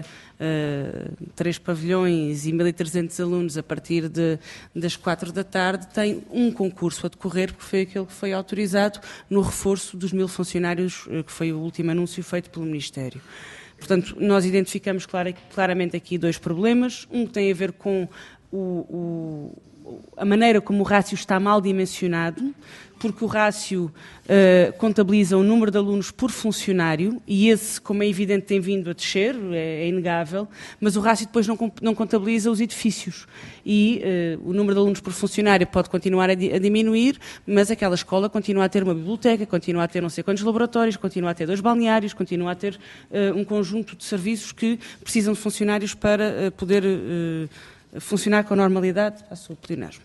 uh, três pavilhões e mil e trezentos alunos a partir de, das quatro da tarde, tem um concurso a decorrer, porque foi aquele que foi autorizado no reforço dos mil funcionários, uh, que foi o último anúncio feito pelo Ministério. Portanto, nós identificamos clara, claramente aqui dois problemas. Um que tem a ver com o, o, a maneira como o rácio está mal dimensionado, porque o rácio uh, contabiliza o número de alunos por funcionário, e esse, como é evidente, tem vindo a descer, é, é inegável, mas o rácio depois não, não contabiliza os edifícios. E uh, o número de alunos por funcionário pode continuar a, di a diminuir, mas aquela escola continua a ter uma biblioteca, continua a ter não sei quantos laboratórios, continua a ter dois balneários, continua a ter uh, um conjunto de serviços que precisam de funcionários para uh, poder uh, funcionar com normalidade, a seu pleonasmo.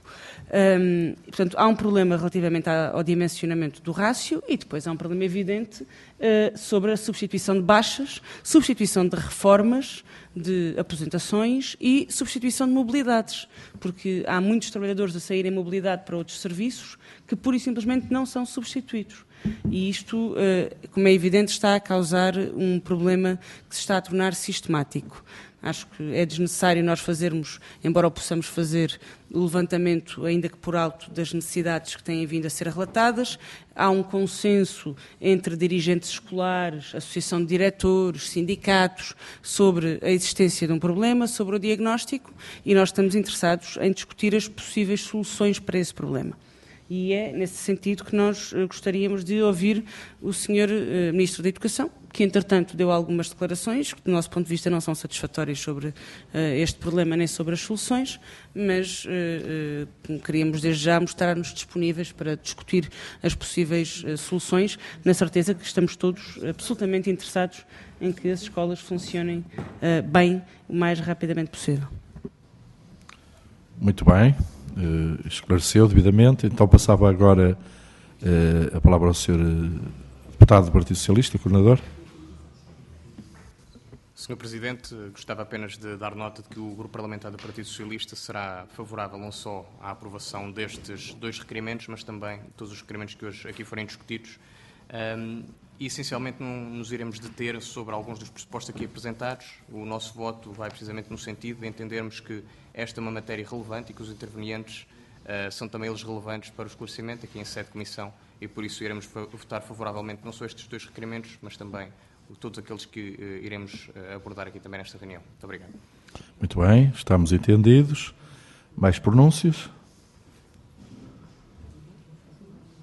Um, portanto, há um problema relativamente ao dimensionamento do rácio e depois há um problema evidente uh, sobre a substituição de baixas, substituição de reformas, de aposentações e substituição de mobilidades, porque há muitos trabalhadores a saírem em mobilidade para outros serviços que pura e simplesmente não são substituídos. E isto, uh, como é evidente, está a causar um problema que se está a tornar sistemático. Acho que é desnecessário nós fazermos, embora o possamos fazer, o levantamento, ainda que por alto, das necessidades que têm vindo a ser relatadas. Há um consenso entre dirigentes escolares, associação de diretores, sindicatos, sobre a existência de um problema, sobre o diagnóstico, e nós estamos interessados em discutir as possíveis soluções para esse problema. E é nesse sentido que nós uh, gostaríamos de ouvir o senhor uh, Ministro da Educação, que entretanto deu algumas declarações que do nosso ponto de vista não são satisfatórias sobre uh, este problema nem sobre as soluções, mas uh, uh, queríamos desde já mostrar-nos disponíveis para discutir as possíveis uh, soluções, na certeza que estamos todos absolutamente interessados em que as escolas funcionem uh, bem o mais rapidamente possível. Muito bem. Uh, esclareceu devidamente, então passava agora uh, a palavra ao senhor uh, Deputado do Partido Socialista, Coordenador. senhor Presidente, gostava apenas de dar nota de que o Grupo Parlamentar do Partido Socialista será favorável não só à aprovação destes dois requerimentos, mas também todos os requerimentos que hoje aqui forem discutidos. Um, e, essencialmente, não nos iremos deter sobre alguns dos pressupostos aqui apresentados. O nosso voto vai precisamente no sentido de entendermos que esta é uma matéria relevante e que os intervenientes uh, são também eles relevantes para o esclarecimento aqui em sede de comissão, e por isso iremos votar favoravelmente não só estes dois requerimentos, mas também todos aqueles que uh, iremos uh, abordar aqui também nesta reunião. Muito obrigado. Muito bem, estamos entendidos. Mais pronúncios?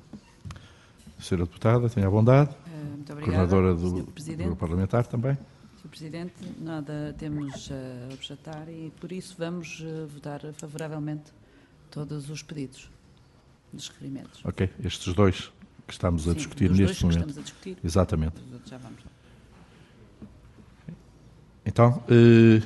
Senhora Deputada, tenha a bondade. Uh, muito obrigada, Coordenadora do, senhor Presidente. do Grupo Parlamentar também. senhor Presidente, nada temos a objetar e, por isso, vamos votar favoravelmente todos os pedidos dos requerimentos. Ok, estes dois que estamos a Sim, discutir os neste dois que momento. estamos a discutir. Exatamente. Os outros já vamos lá. Então, eh,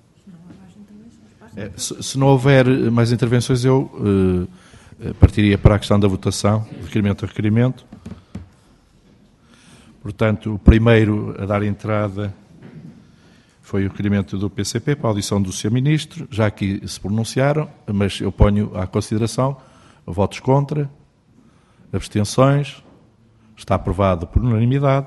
é, se, se não houver mais intervenções, eu eh, partiria para a questão da votação, requerimento a requerimento. Portanto, o primeiro a dar entrada foi o requerimento do P C P para a audição do senhor Ministro. Já aqui se pronunciaram, mas eu ponho à consideração votos contra, abstenções. Está aprovado por unanimidade.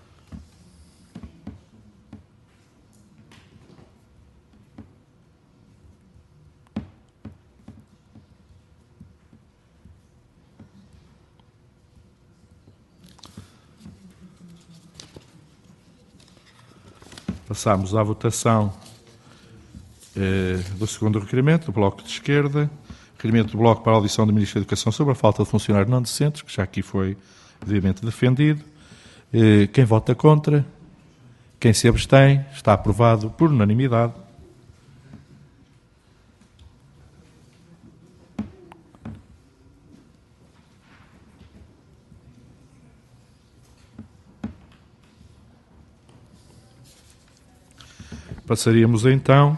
Passamos à votação eh, do segundo requerimento, do Bloco de Esquerda. Requerimento do Bloco para a audição do Ministro da Educação sobre a falta de funcionários não docentes, que já aqui foi devidamente defendido. Eh, quem vota contra? Quem se abstém? Está aprovado por unanimidade. Passaríamos então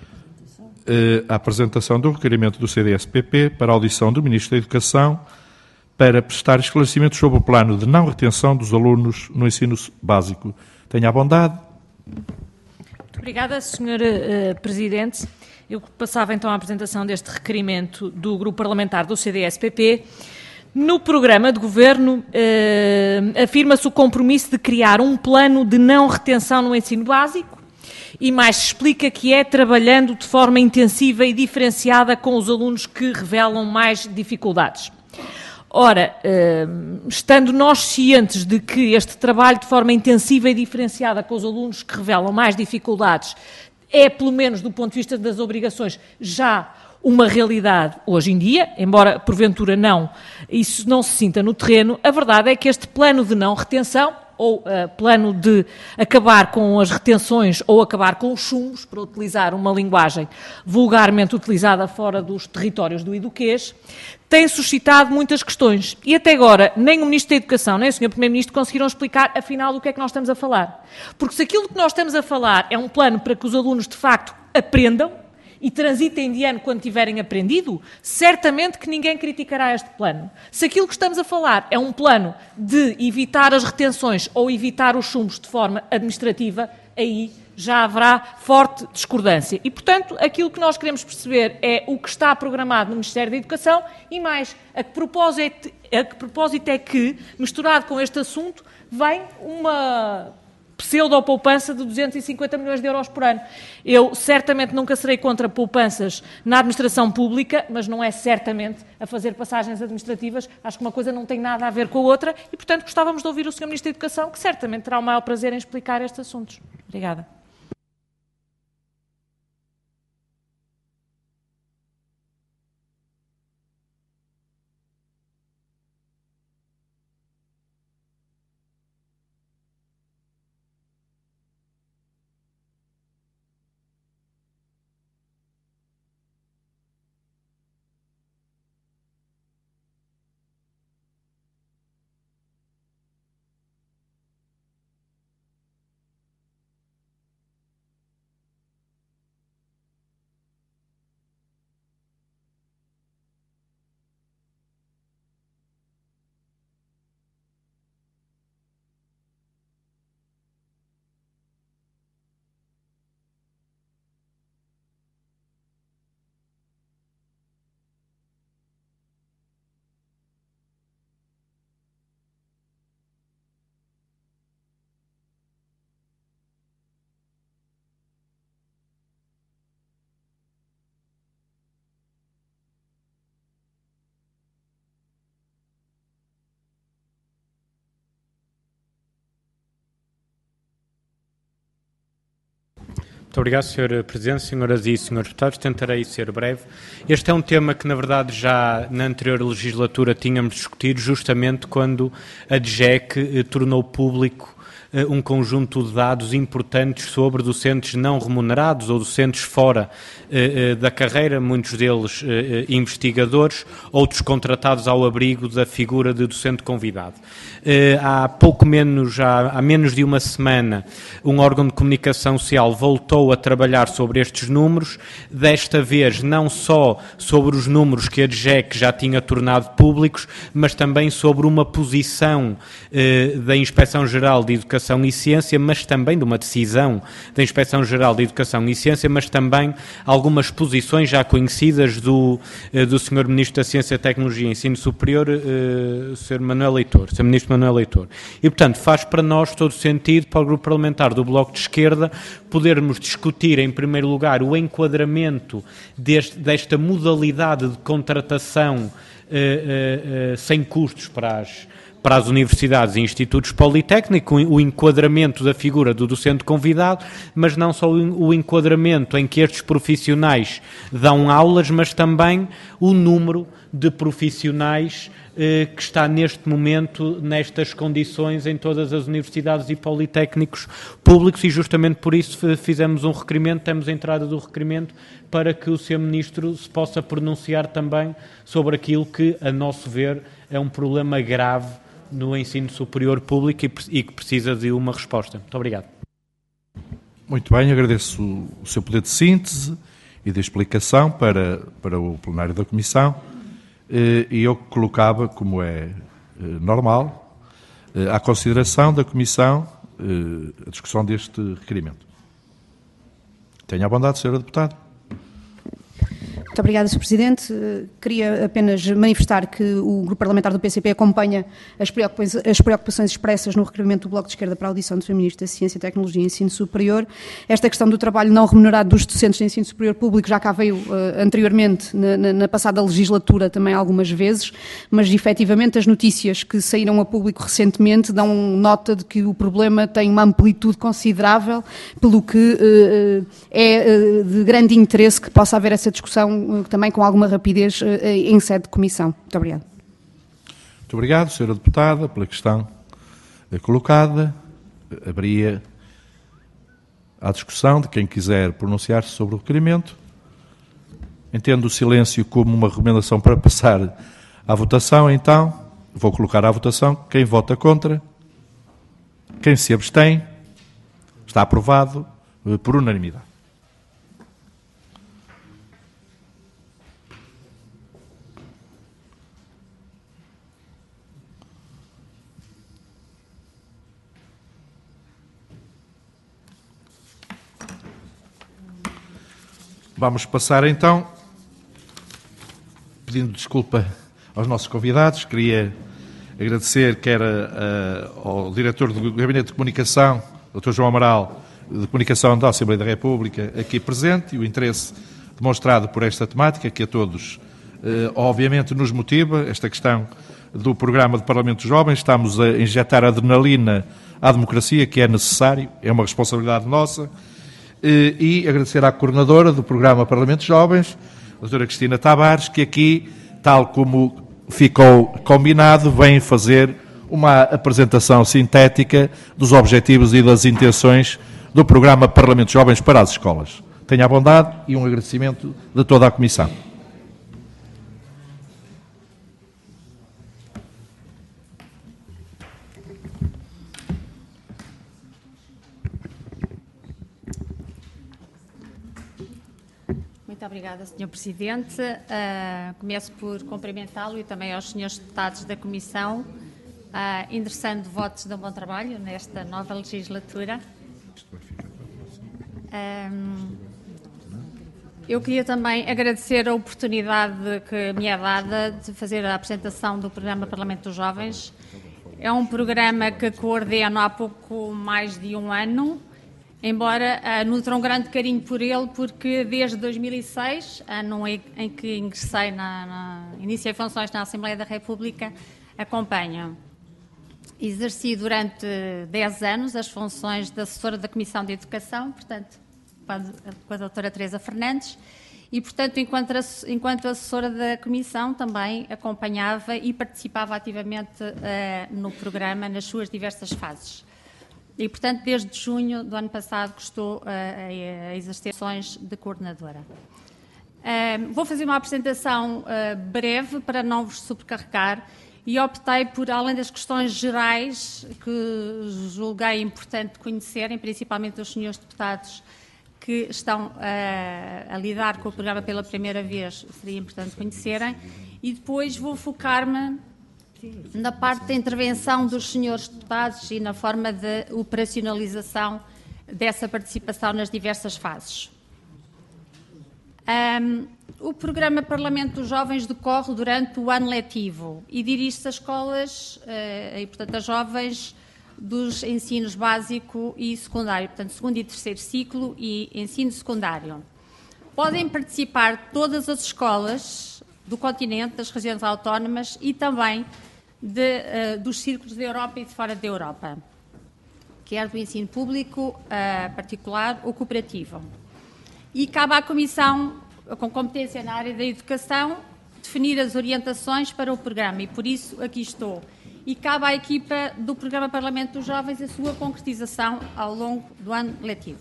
eh, à apresentação do requerimento do C D S P P para a audição do Ministro da Educação para prestar esclarecimentos sobre o plano de não retenção dos alunos no ensino básico. Tenha a bondade. Muito obrigada, senhor uh, Presidente. Eu passava então à apresentação deste requerimento do Grupo Parlamentar do C D S P P. No programa de governo, uh, afirma-se o compromisso de criar um plano de não retenção no ensino básico. E mais se explica que é trabalhando de forma intensiva e diferenciada com os alunos que revelam mais dificuldades. Ora, estando nós cientes de que este trabalho de forma intensiva e diferenciada com os alunos que revelam mais dificuldades é, pelo menos do ponto de vista das obrigações, já uma realidade hoje em dia, embora porventura não, isso não se sinta no terreno, a verdade é que este plano de não retenção, ou uh, plano de acabar com as retenções ou acabar com os chumbos, para utilizar uma linguagem vulgarmente utilizada fora dos territórios do eduquês, tem suscitado muitas questões. E até agora, nem o Ministro da Educação, nem o senhor Primeiro-Ministro conseguiram explicar, afinal, do que é que nós estamos a falar. Porque se aquilo que nós estamos a falar é um plano para que os alunos, de facto, aprendam, e transitem de ano quando tiverem aprendido, certamente que ninguém criticará este plano. Se aquilo que estamos a falar é um plano de evitar as retenções ou evitar os chumbos de forma administrativa, aí já haverá forte discordância. E, portanto, aquilo que nós queremos perceber é o que está programado no Ministério da Educação e, mais, a que propósito, a que propósito é que, misturado com este assunto, vem uma pseudo-poupança de duzentos e cinquenta milhões de euros por ano. Eu certamente nunca serei contra poupanças na administração pública, mas não é certamente a fazer passagens administrativas. Acho que uma coisa não tem nada a ver com a outra e, portanto, gostávamos de ouvir o senhor Ministro da Educação, que certamente terá o maior prazer em explicar estes assuntos. Obrigada. Muito obrigado, senhor Presidente, senhoras e senhores deputados. Tentarei ser breve. Este é um tema que, na verdade, já na anterior legislatura tínhamos discutido, justamente quando a D G E C eh, tornou público um conjunto de dados importantes sobre docentes não remunerados ou docentes fora eh, da carreira, muitos deles eh, investigadores, outros contratados ao abrigo da figura de docente convidado. Eh, há pouco menos, há, há menos de uma semana, um órgão de comunicação social voltou a trabalhar sobre estes números, desta vez não só sobre os números que a D G E C já tinha tornado públicos, mas também sobre uma posição eh, da Inspeção-Geral de Educação e Ciência, mas também de uma decisão da Inspeção-Geral de Educação e Ciência, mas também algumas posições já conhecidas do, eh, do senhor Ministro da Ciência, Tecnologia e Ensino Superior, eh, senhor Manuel Leitor, senhor Ministro Manuel Leitor. E, portanto, faz para nós todo sentido, para o Grupo Parlamentar do Bloco de Esquerda, podermos discutir, em primeiro lugar, o enquadramento deste, desta modalidade de contratação eh, eh, eh, sem custos para as para as universidades e institutos politécnicos, o enquadramento da figura do docente convidado, mas não só o enquadramento em que estes profissionais dão aulas, mas também o número de profissionais eh, que está neste momento nestas condições em todas as universidades e politécnicos públicos, e justamente por isso fizemos um requerimento, temos a entrada do requerimento para que o senhor Ministro se possa pronunciar também sobre aquilo que, a nosso ver, é um problema grave no ensino superior público e que precisa de uma resposta. Muito obrigado. Muito bem, agradeço o seu poder de síntese e de explicação para, para o plenário da Comissão, e eu colocava, como é normal, à consideração da Comissão a discussão deste requerimento. Tenha a bondade, senhora Deputada. Muito obrigada, senhor Presidente. Queria apenas manifestar que o Grupo Parlamentar do P C P acompanha as preocupações, as preocupações expressas no requerimento do Bloco de Esquerda para a audição do senhor Ministro da Ciência, Tecnologia e Ensino Superior. Esta questão do trabalho não remunerado dos docentes de ensino superior público já cá veio uh, anteriormente, na, na, na passada legislatura, também algumas vezes, mas efetivamente as notícias que saíram a público recentemente dão nota de que o problema tem uma amplitude considerável, pelo que uh, é uh, de grande interesse que possa haver essa discussão também com alguma rapidez em sede de comissão. Muito obrigado. Muito obrigado, senhora Deputada, pela questão colocada. Haveria a discussão de quem quiser pronunciar-se sobre o requerimento. Entendo o silêncio como uma recomendação para passar à votação, então vou colocar à votação. Quem vota contra? Quem se abstém? Está aprovado por unanimidade. Vamos passar então, pedindo desculpa aos nossos convidados, queria agradecer quer a, a, ao Diretor do Gabinete de Comunicação, doutor João Amaral, de Comunicação da Assembleia da República, aqui presente, e o interesse demonstrado por esta temática, que a todos, eh, obviamente, nos motiva, esta questão do programa de Parlamento Jovens. Estamos a injetar adrenalina à democracia, que é necessário, é uma responsabilidade nossa. E agradecer à coordenadora do programa Parlamento Jovens, a doutora Cristina Tavares, que aqui, tal como ficou combinado, vem fazer uma apresentação sintética dos objetivos e das intenções do programa Parlamento Jovens para as escolas. Tenha a bondade e um agradecimento de toda a Comissão. Muito obrigada, senhor Presidente. Uh, começo por cumprimentá-lo e também aos senhores deputados da Comissão, uh, endereçando votos de um bom trabalho nesta nova legislatura. Um, eu queria também agradecer a oportunidade que me é dada de fazer a apresentação do programa Parlamento dos Jovens. É um programa que coordeno há pouco mais de um ano, embora uh, nutra um grande carinho por ele, porque desde dois mil e seis, ano em, em que ingressei, na, na, iniciei funções na Assembleia da República, acompanho. Exerci durante dez anos as funções de assessora da Comissão de Educação, portanto, com a doutora Teresa Fernandes, e, portanto, enquanto, enquanto assessora da Comissão, também acompanhava e participava ativamente uh, no programa nas suas diversas fases. e, portanto, desde junho do ano passado que estou a, a exercer funções de coordenadora. Uh, vou fazer uma apresentação uh, breve para não vos sobrecarregar e optei por, além das questões gerais que julguei importante conhecerem, principalmente os senhores deputados que estão uh, a lidar com o programa pela primeira vez, seria importante conhecerem, e depois vou focar-me na parte da intervenção dos senhores deputados e na forma de operacionalização dessa participação nas diversas fases. Um, o programa Parlamento dos Jovens decorre durante o ano letivo e dirige-se a escolas uh, e, portanto, a jovens dos ensinos básico e secundário, portanto, segundo e terceiro ciclo e ensino secundário. Podem participar todas as escolas do continente, das regiões autónomas e também de, uh, dos círculos da Europa e de fora da Europa, quer do ensino público, uh, particular ou cooperativo. E cabe à Comissão, com competência na área da educação, definir as orientações para o programa e, por isso, aqui estou. E cabe à equipa do programa Parlamento dos Jovens a sua concretização ao longo do ano letivo.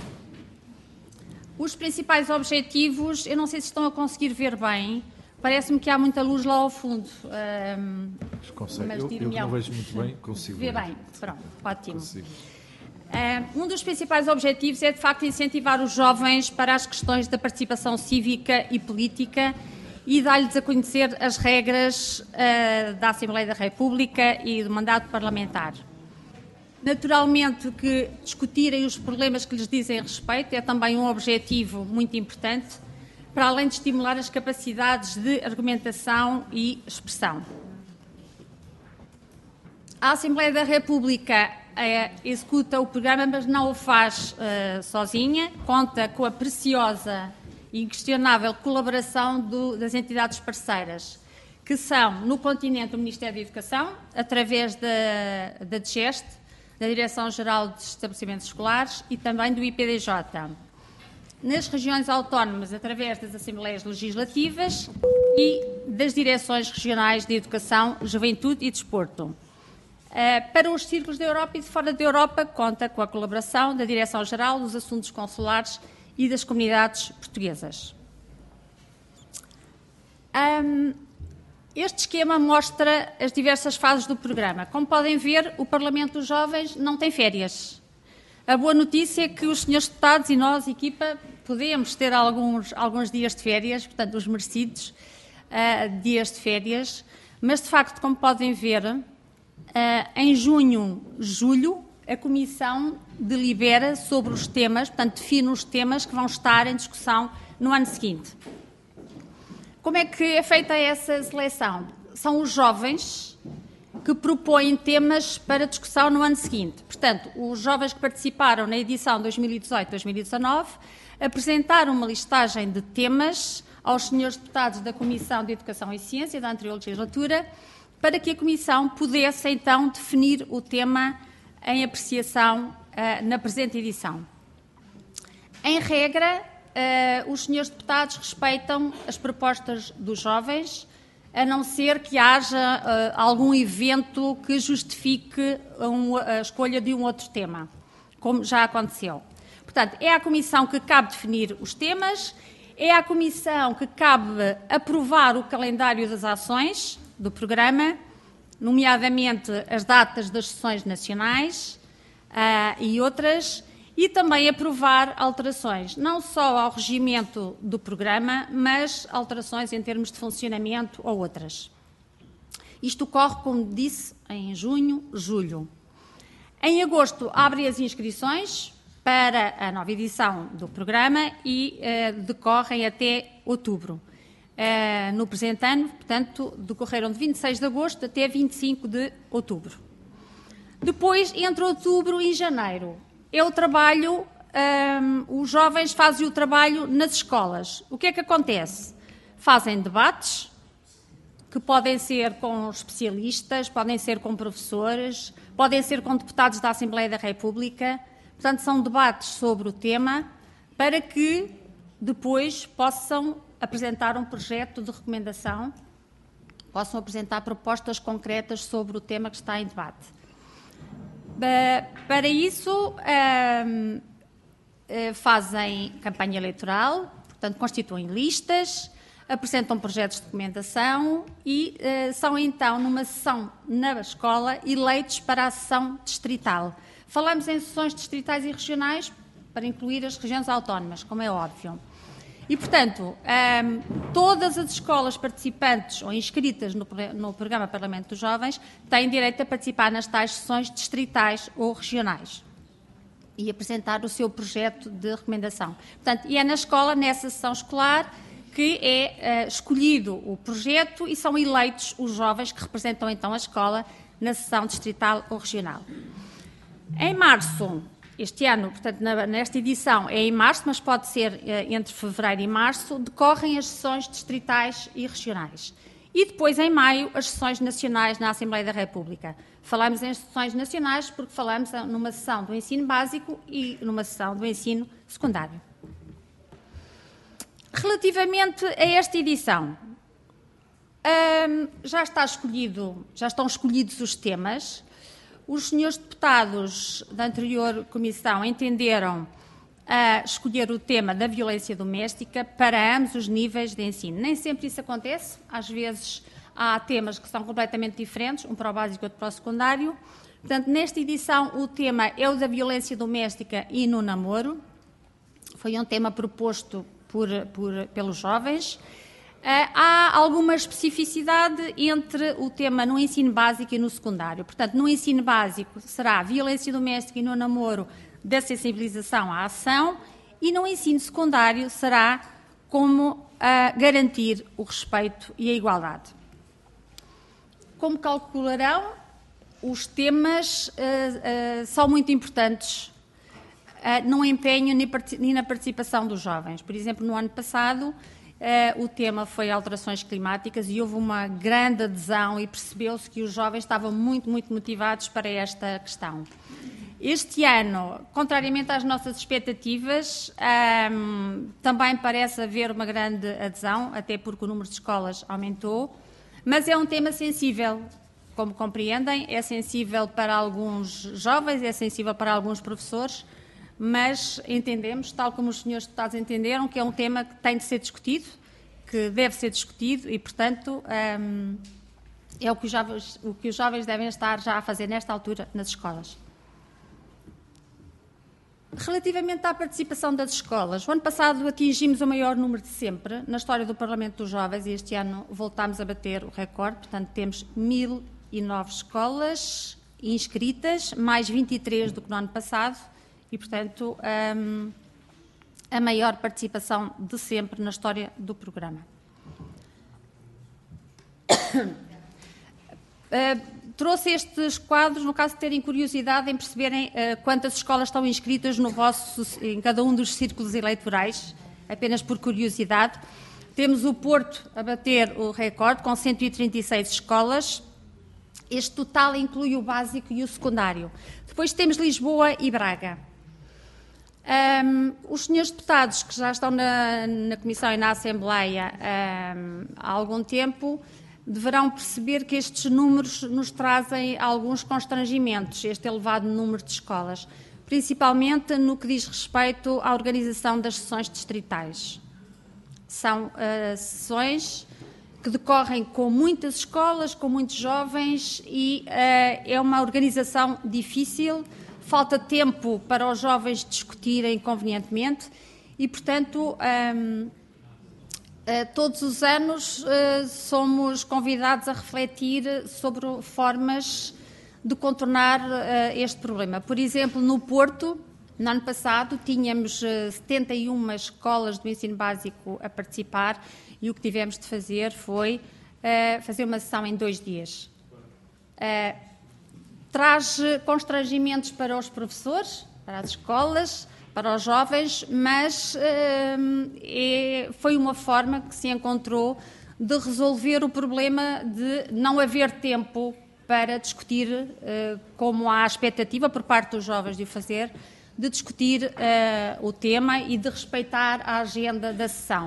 Os principais objetivos, eu não sei se estão a conseguir ver bem, parece-me que há muita luz lá ao fundo. Um, mas eu, eu não vejo muito bem, consigo ver. Vê bem, pronto, ótimo. Consigo. Um dos principais objetivos é, de facto, incentivar os jovens para as questões da participação cívica e política e dar-lhes a conhecer as regras uh, da Assembleia da República e do mandato parlamentar. Naturalmente que discutirem os problemas que lhes dizem respeito é também um objetivo muito importante, para além de estimular as capacidades de argumentação e expressão. A Assembleia da República é, executa o programa, mas não o faz uh, sozinha, conta com a preciosa e inquestionável colaboração do, das entidades parceiras, que são, no continente, o Ministério da Educação, através da, da D G E S T, da Direção-Geral dos Estabelecimentos Escolares e também do I P D J. Nas regiões autónomas, através das Assembleias Legislativas e das Direções Regionais de Educação, Juventude e Desporto. Para os círculos da Europa e de fora da Europa, conta com a colaboração da Direção-Geral dos Assuntos Consulares e das Comunidades Portuguesas. Um, este esquema mostra as diversas fases do programa. Como podem ver, o Parlamento dos Jovens não tem férias. A boa notícia é que os senhores deputados e nós, equipa, podemos ter alguns, alguns dias de férias, portanto, os merecidos uh, dias de férias, mas, de facto, como podem ver, uh, em junho, julho, a Comissão delibera sobre os temas, portanto, define os temas que vão estar em discussão no ano seguinte. Como é que é feita essa seleção? São os jovens que propõem temas para discussão no ano seguinte. Portanto, os jovens que participaram na edição dois mil e dezoito dois mil e dezanove apresentaram uma listagem de temas aos senhores deputados da Comissão de Educação e Ciência da anterior legislatura, para que a Comissão pudesse, então, definir o tema em apreciação uh, na presente edição. Em regra, uh, os senhores deputados respeitam as propostas dos jovens, a não ser que haja uh, algum evento que justifique um, a escolha de um outro tema, como já aconteceu. Portanto, é à Comissão que cabe definir os temas, é à Comissão que cabe aprovar o calendário das ações do programa, nomeadamente as datas das sessões nacionais uh, e outras, e também aprovar alterações, não só ao regimento do programa, mas alterações em termos de funcionamento ou outras. Isto ocorre, como disse, em junho, julho. Em agosto abrem as inscrições para a nova edição do programa e uh, decorrem até outubro. Uh, no presente ano, portanto, decorreram de vinte e seis de agosto até vinte e cinco de outubro. Depois, entre outubro e janeiro, é o trabalho, um, os jovens fazem o trabalho nas escolas. O que é que acontece? Fazem debates, que podem ser com especialistas, podem ser com professores, podem ser com deputados da Assembleia da República. Portanto, são debates sobre o tema para que depois possam apresentar um projeto de recomendação, possam apresentar propostas concretas sobre o tema que está em debate. Para isso, fazem campanha eleitoral, portanto, constituem listas, apresentam projetos de documentação e são, então, numa sessão na escola, eleitos para a sessão distrital. Falamos em sessões distritais e regionais para incluir as regiões autónomas, como é óbvio. E, portanto, um, todas as escolas participantes ou inscritas no, no programa Parlamento dos Jovens têm direito a participar nas tais sessões distritais ou regionais e apresentar o seu projeto de recomendação. Portanto, e é na escola, nessa sessão escolar, que é uh, escolhido o projeto e são eleitos os jovens que representam então a escola na sessão distrital ou regional. Em março... Este ano, portanto, nesta edição é em março, mas pode ser entre fevereiro e março, decorrem as sessões distritais e regionais. E depois, em maio, as sessões nacionais na Assembleia da República. Falamos em sessões nacionais porque falamos numa sessão do ensino básico e numa sessão do ensino secundário. Relativamente a esta edição, hum, já está escolhido, já estão escolhidos os temas. Os senhores deputados da anterior comissão entenderam a escolher o tema da violência doméstica para ambos os níveis de ensino. Nem sempre isso acontece, às vezes há temas que são completamente diferentes, um para o básico e outro para o secundário. Portanto, nesta edição o tema é o da violência doméstica e no namoro. Foi um tema proposto por, por, pelos jovens. Há alguma especificidade entre o tema no ensino básico e no secundário. Portanto, no ensino básico será violência doméstica e no namoro da sensibilização à ação e no ensino secundário será como uh, garantir o respeito e a igualdade. Como calcularão, os temas uh, uh, são muito importantes uh, no empenho e na participação dos jovens. Por exemplo, no ano passado, Uh, o tema foi alterações climáticas e houve uma grande adesão e percebeu-se que os jovens estavam muito, muito motivados para esta questão. Este ano, contrariamente às nossas expectativas, um, também parece haver uma grande adesão, até porque o número de escolas aumentou, mas é um tema sensível, como compreendem, é sensível para alguns jovens, é sensível para alguns professores, mas entendemos, tal como os senhores deputados entenderam, que é um tema que tem de ser discutido, que deve ser discutido e, portanto, um, é o que, os jovens, o que os jovens devem estar já a fazer nesta altura nas escolas. Relativamente à participação das escolas, o ano passado atingimos o maior número de sempre na história do Parlamento dos Jovens e este ano voltámos a bater o recorde, portanto temos mil e nove escolas inscritas, mais vinte e três do que no ano passado, e, portanto, um, a maior participação de sempre na história do programa. Uh, trouxe estes quadros, no caso de terem curiosidade em perceberem uh, quantas escolas estão inscritas no vosso, em cada um dos círculos eleitorais, apenas por curiosidade. Temos o Porto a bater o recorde, com cento e trinta e seis escolas. Este total inclui o básico e o secundário. Depois temos Lisboa e Braga. Um, os senhores deputados que já estão na, na Comissão e na Assembleia um, há algum tempo deverão perceber que estes números nos trazem alguns constrangimentos, este elevado número de escolas, principalmente no que diz respeito à organização das sessões distritais. São uh, sessões que decorrem com muitas escolas, com muitos jovens e uh, é uma organização difícil. Falta tempo para os jovens discutirem convenientemente e, portanto, um, uh, todos os anos uh, somos convidados a refletir sobre formas de contornar uh, este problema. Por exemplo, no Porto, no ano passado, tínhamos uh, setenta e uma escolas do ensino básico a participar e o que tivemos de fazer foi uh, fazer uma sessão em dois dias. Uh, Traz constrangimentos para os professores, para as escolas, para os jovens, mas uh, é, foi uma forma que se encontrou de resolver o problema de não haver tempo para discutir, uh, como há a expectativa por parte dos jovens de o fazer, de discutir uh, o tema e de respeitar a agenda da sessão.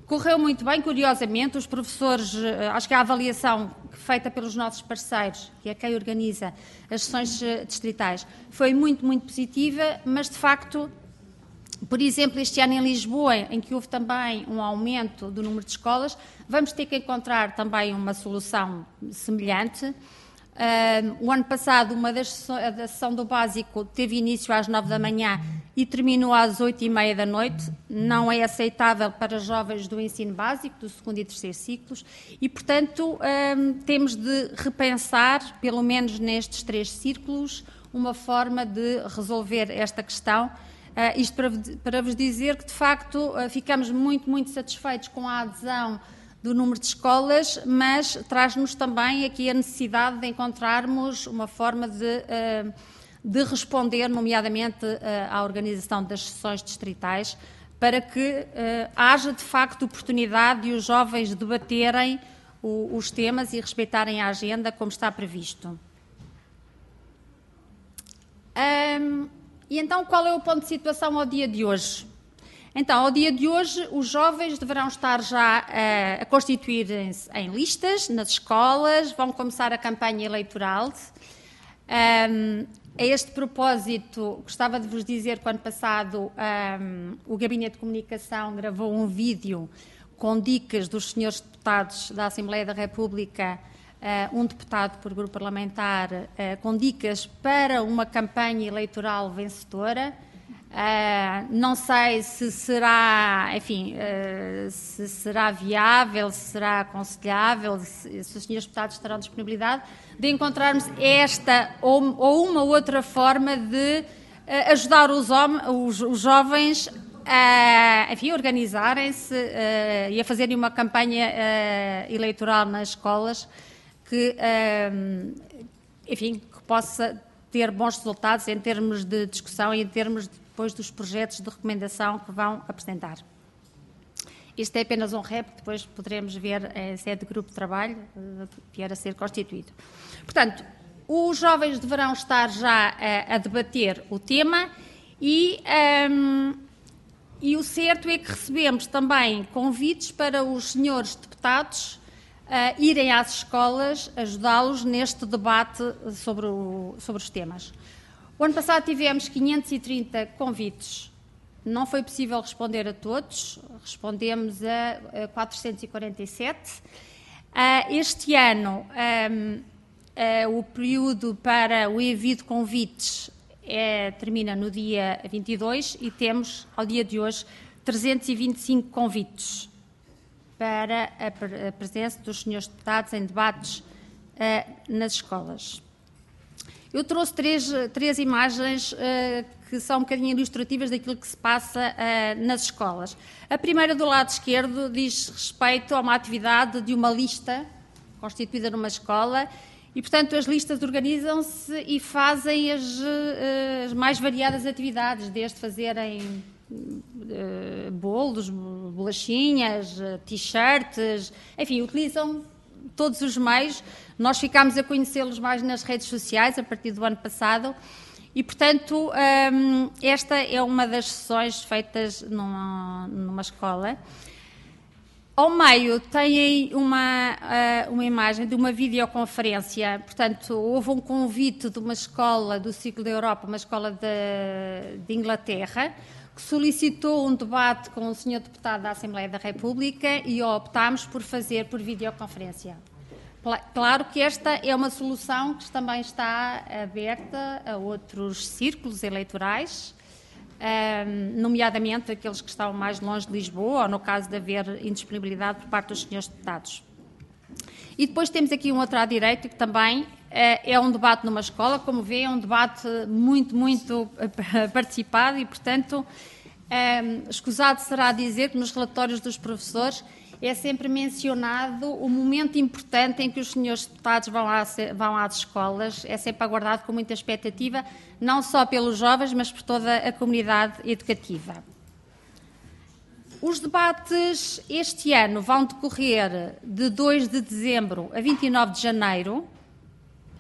Correu muito bem, curiosamente, os professores, acho que a avaliação feita pelos nossos parceiros, que é quem organiza as sessões distritais, foi muito, muito positiva, mas de facto, por exemplo, este ano em Lisboa, em que houve também um aumento do número de escolas, vamos ter que encontrar também uma solução semelhante. Uh, o ano passado, uma das, a da sessão do básico teve início às nove da manhã e terminou às oito e meia da noite. Não é aceitável para jovens do ensino básico, do segundo e terceiro ciclos, e, portanto, um, temos de repensar, pelo menos nestes três círculos, uma forma de resolver esta questão. Uh, isto para, para vos dizer que, de facto, uh, ficamos muito, muito satisfeitos com a adesão do número de escolas, mas traz-nos também aqui a necessidade de encontrarmos uma forma de, de responder, nomeadamente à organização das sessões distritais, para que haja de facto oportunidade de os jovens debaterem os temas e respeitarem a agenda como está previsto. Um, e então, qual é o ponto de situação ao dia de hoje? Então, ao dia de hoje, os jovens deverão estar já uh, a constituírem-se em listas nas escolas, vão começar a campanha eleitoral. Um, a este propósito, gostava de vos dizer que, ano passado, um, o Gabinete de Comunicação gravou um vídeo com dicas dos senhores deputados da Assembleia da República, uh, um deputado por grupo parlamentar, uh, com dicas para uma campanha eleitoral vencedora. Uh, não sei se será, enfim, uh, se será viável, se será aconselhável, se, se os senhores deputados terão disponibilidade de encontrarmos esta ou, ou uma outra forma de uh, ajudar os, os, os jovens a, enfim, organizarem-se uh, e a fazerem uma campanha uh, eleitoral nas escolas que, uh, enfim, que possa ter bons resultados em termos de discussão e em termos de depois dos projetos de recomendação que vão apresentar. Este é apenas um rap, depois poderemos ver se é de grupo de trabalho, vier a ser constituído. Portanto, os jovens deverão estar já a, a debater o tema e, um, e o certo é que recebemos também convites para os senhores deputados uh, irem às escolas ajudá-los neste debate sobre, o, sobre os temas. O ano passado tivemos quinhentos e trinta convites, não foi possível responder a todos, respondemos a quatrocentos e quarenta e sete. Este ano, o período para o envio de convites é, termina no dia vinte e dois e temos, ao dia de hoje, trezentos e vinte e cinco convites para a presença dos senhores deputados em debates nas escolas. Eu trouxe três, três imagens uh, que são um bocadinho ilustrativas daquilo que se passa uh, nas escolas. A primeira, do lado esquerdo, diz respeito a uma atividade de uma lista constituída numa escola e, portanto, as listas organizam-se e fazem as, uh, as mais variadas atividades, desde fazerem uh, bolos, bolachinhas, uh, t-shirts, enfim, utilizam todos os meios. Nós ficámos a conhecê-los mais nas redes sociais a partir do ano passado e, portanto, esta é uma das sessões feitas numa, numa escola. Ao meio tem uma, uma imagem de uma videoconferência, portanto, houve um convite de uma escola do ciclo da Europa, uma escola de, de Inglaterra, que solicitou um debate com o senhor deputado da Assembleia da República e optámos por fazer por videoconferência. Claro que esta é uma solução que também está aberta a outros círculos eleitorais, nomeadamente aqueles que estão mais longe de Lisboa, ou no caso de haver indisponibilidade por parte dos senhores deputados. E depois temos aqui um outro à direita que também é um debate numa escola, como vê, é um debate muito, muito participado e, portanto, escusado será dizer que nos relatórios dos professores é sempre mencionado o momento importante em que os senhores deputados vão, à, vão às escolas, é sempre aguardado com muita expectativa, não só pelos jovens, mas por toda a comunidade educativa. Os debates este ano vão decorrer de dois de dezembro a vinte e nove de janeiro,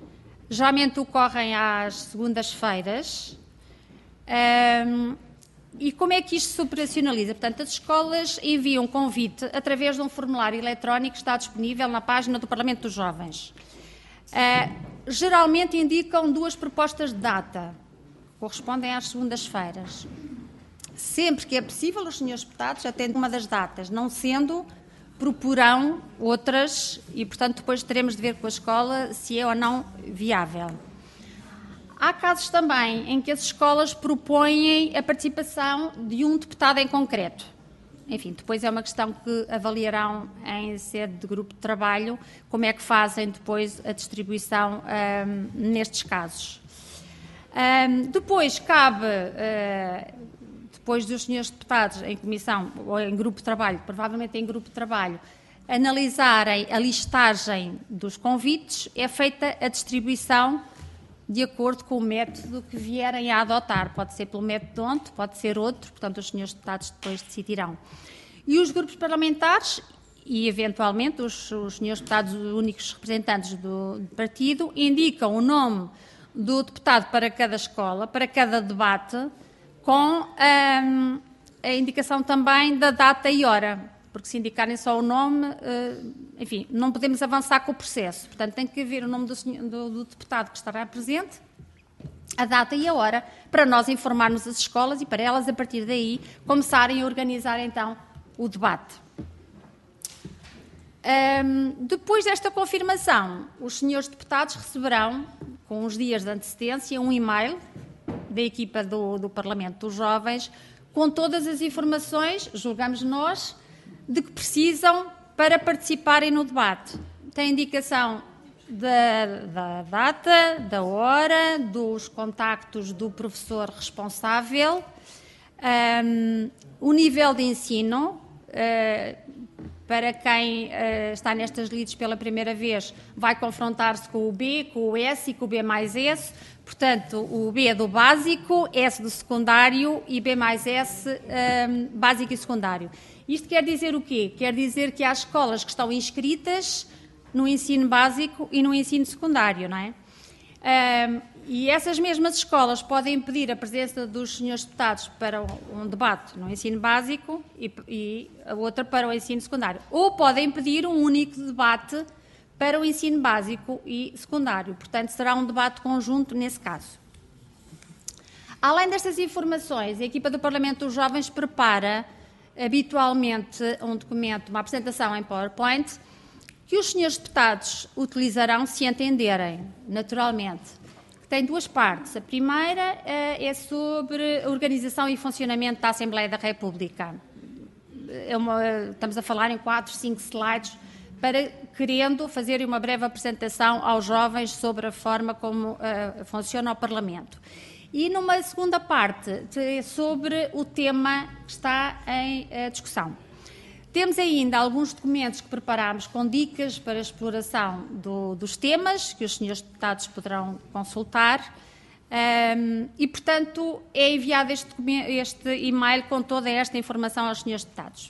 geralmente ocorrem às segundas-feiras, um, e como é que isto se operacionaliza? Portanto, as escolas enviam um convite através de um formulário eletrónico que está disponível na página do Parlamento dos Jovens. Uh, geralmente indicam duas propostas de data, que correspondem às segundas-feiras. Sempre que é possível, os senhores deputados atendem uma das datas, não sendo, proporão outras e, portanto, depois teremos de ver com a escola se é ou não viável. Há casos também em que as escolas propõem a participação de um deputado em concreto. Enfim, depois é uma questão que avaliarão em sede de grupo de trabalho como é que fazem depois a distribuição um, nestes casos. Um, depois cabe, uh, depois dos senhores deputados em comissão ou em grupo de trabalho, provavelmente em grupo de trabalho, analisarem a listagem dos convites, é feita a distribuição de acordo com o método que vierem a adotar. Pode ser pelo método de ontem, pode ser outro, portanto os senhores deputados depois decidirão. E os grupos parlamentares e, eventualmente, os, os senhores deputados únicos representantes do, do partido indicam o nome do deputado para cada escola, para cada debate, com hum, a indicação também da data e hora, porque se indicarem só o nome, enfim, não podemos avançar com o processo. Portanto, tem que haver o nome do, senhor, do, do deputado que estará presente, a data e a hora, para nós informarmos as escolas e para elas, a partir daí, começarem a organizar, então, o debate. Um, depois desta confirmação, os senhores deputados receberão, com uns dias de antecedência, um e-mail da equipa do, do Parlamento dos Jovens, com todas as informações, julgamos nós, de que precisam para participarem no debate. Tem indicação da, da data, da hora, dos contactos do professor responsável, um, o nível de ensino, uh, para quem uh, está nestas lides pela primeira vez, vai confrontar-se com o B, com o S e com o B mais S. Portanto, o B é do básico, S do secundário e B mais S, um, básico e secundário. Isto quer dizer o quê? Quer dizer que há escolas que estão inscritas no ensino básico e no ensino secundário, não é? Um, e essas mesmas escolas podem pedir a presença dos senhores deputados para um debate no ensino básico e, e a outra para o ensino secundário. Ou podem pedir um único debate para o ensino básico e secundário. Portanto, será um debate conjunto nesse caso. Além destas informações, a equipa do Parlamento dos Jovens prepara habitualmente um documento, uma apresentação em PowerPoint, que os senhores deputados utilizarão se entenderem, naturalmente. Tem duas partes. A primeira é sobre a organização e funcionamento da Assembleia da República. É uma, estamos a falar em quatro, cinco slides, para, querendo fazer uma breve apresentação aos jovens sobre a forma como uh, funciona o Parlamento. E numa segunda parte, sobre o tema que está em uh, discussão. Temos ainda alguns documentos que preparámos com dicas para a exploração do, dos temas, que os senhores deputados poderão consultar, um, e, portanto, é enviado este, este e-mail com toda esta informação aos senhores deputados.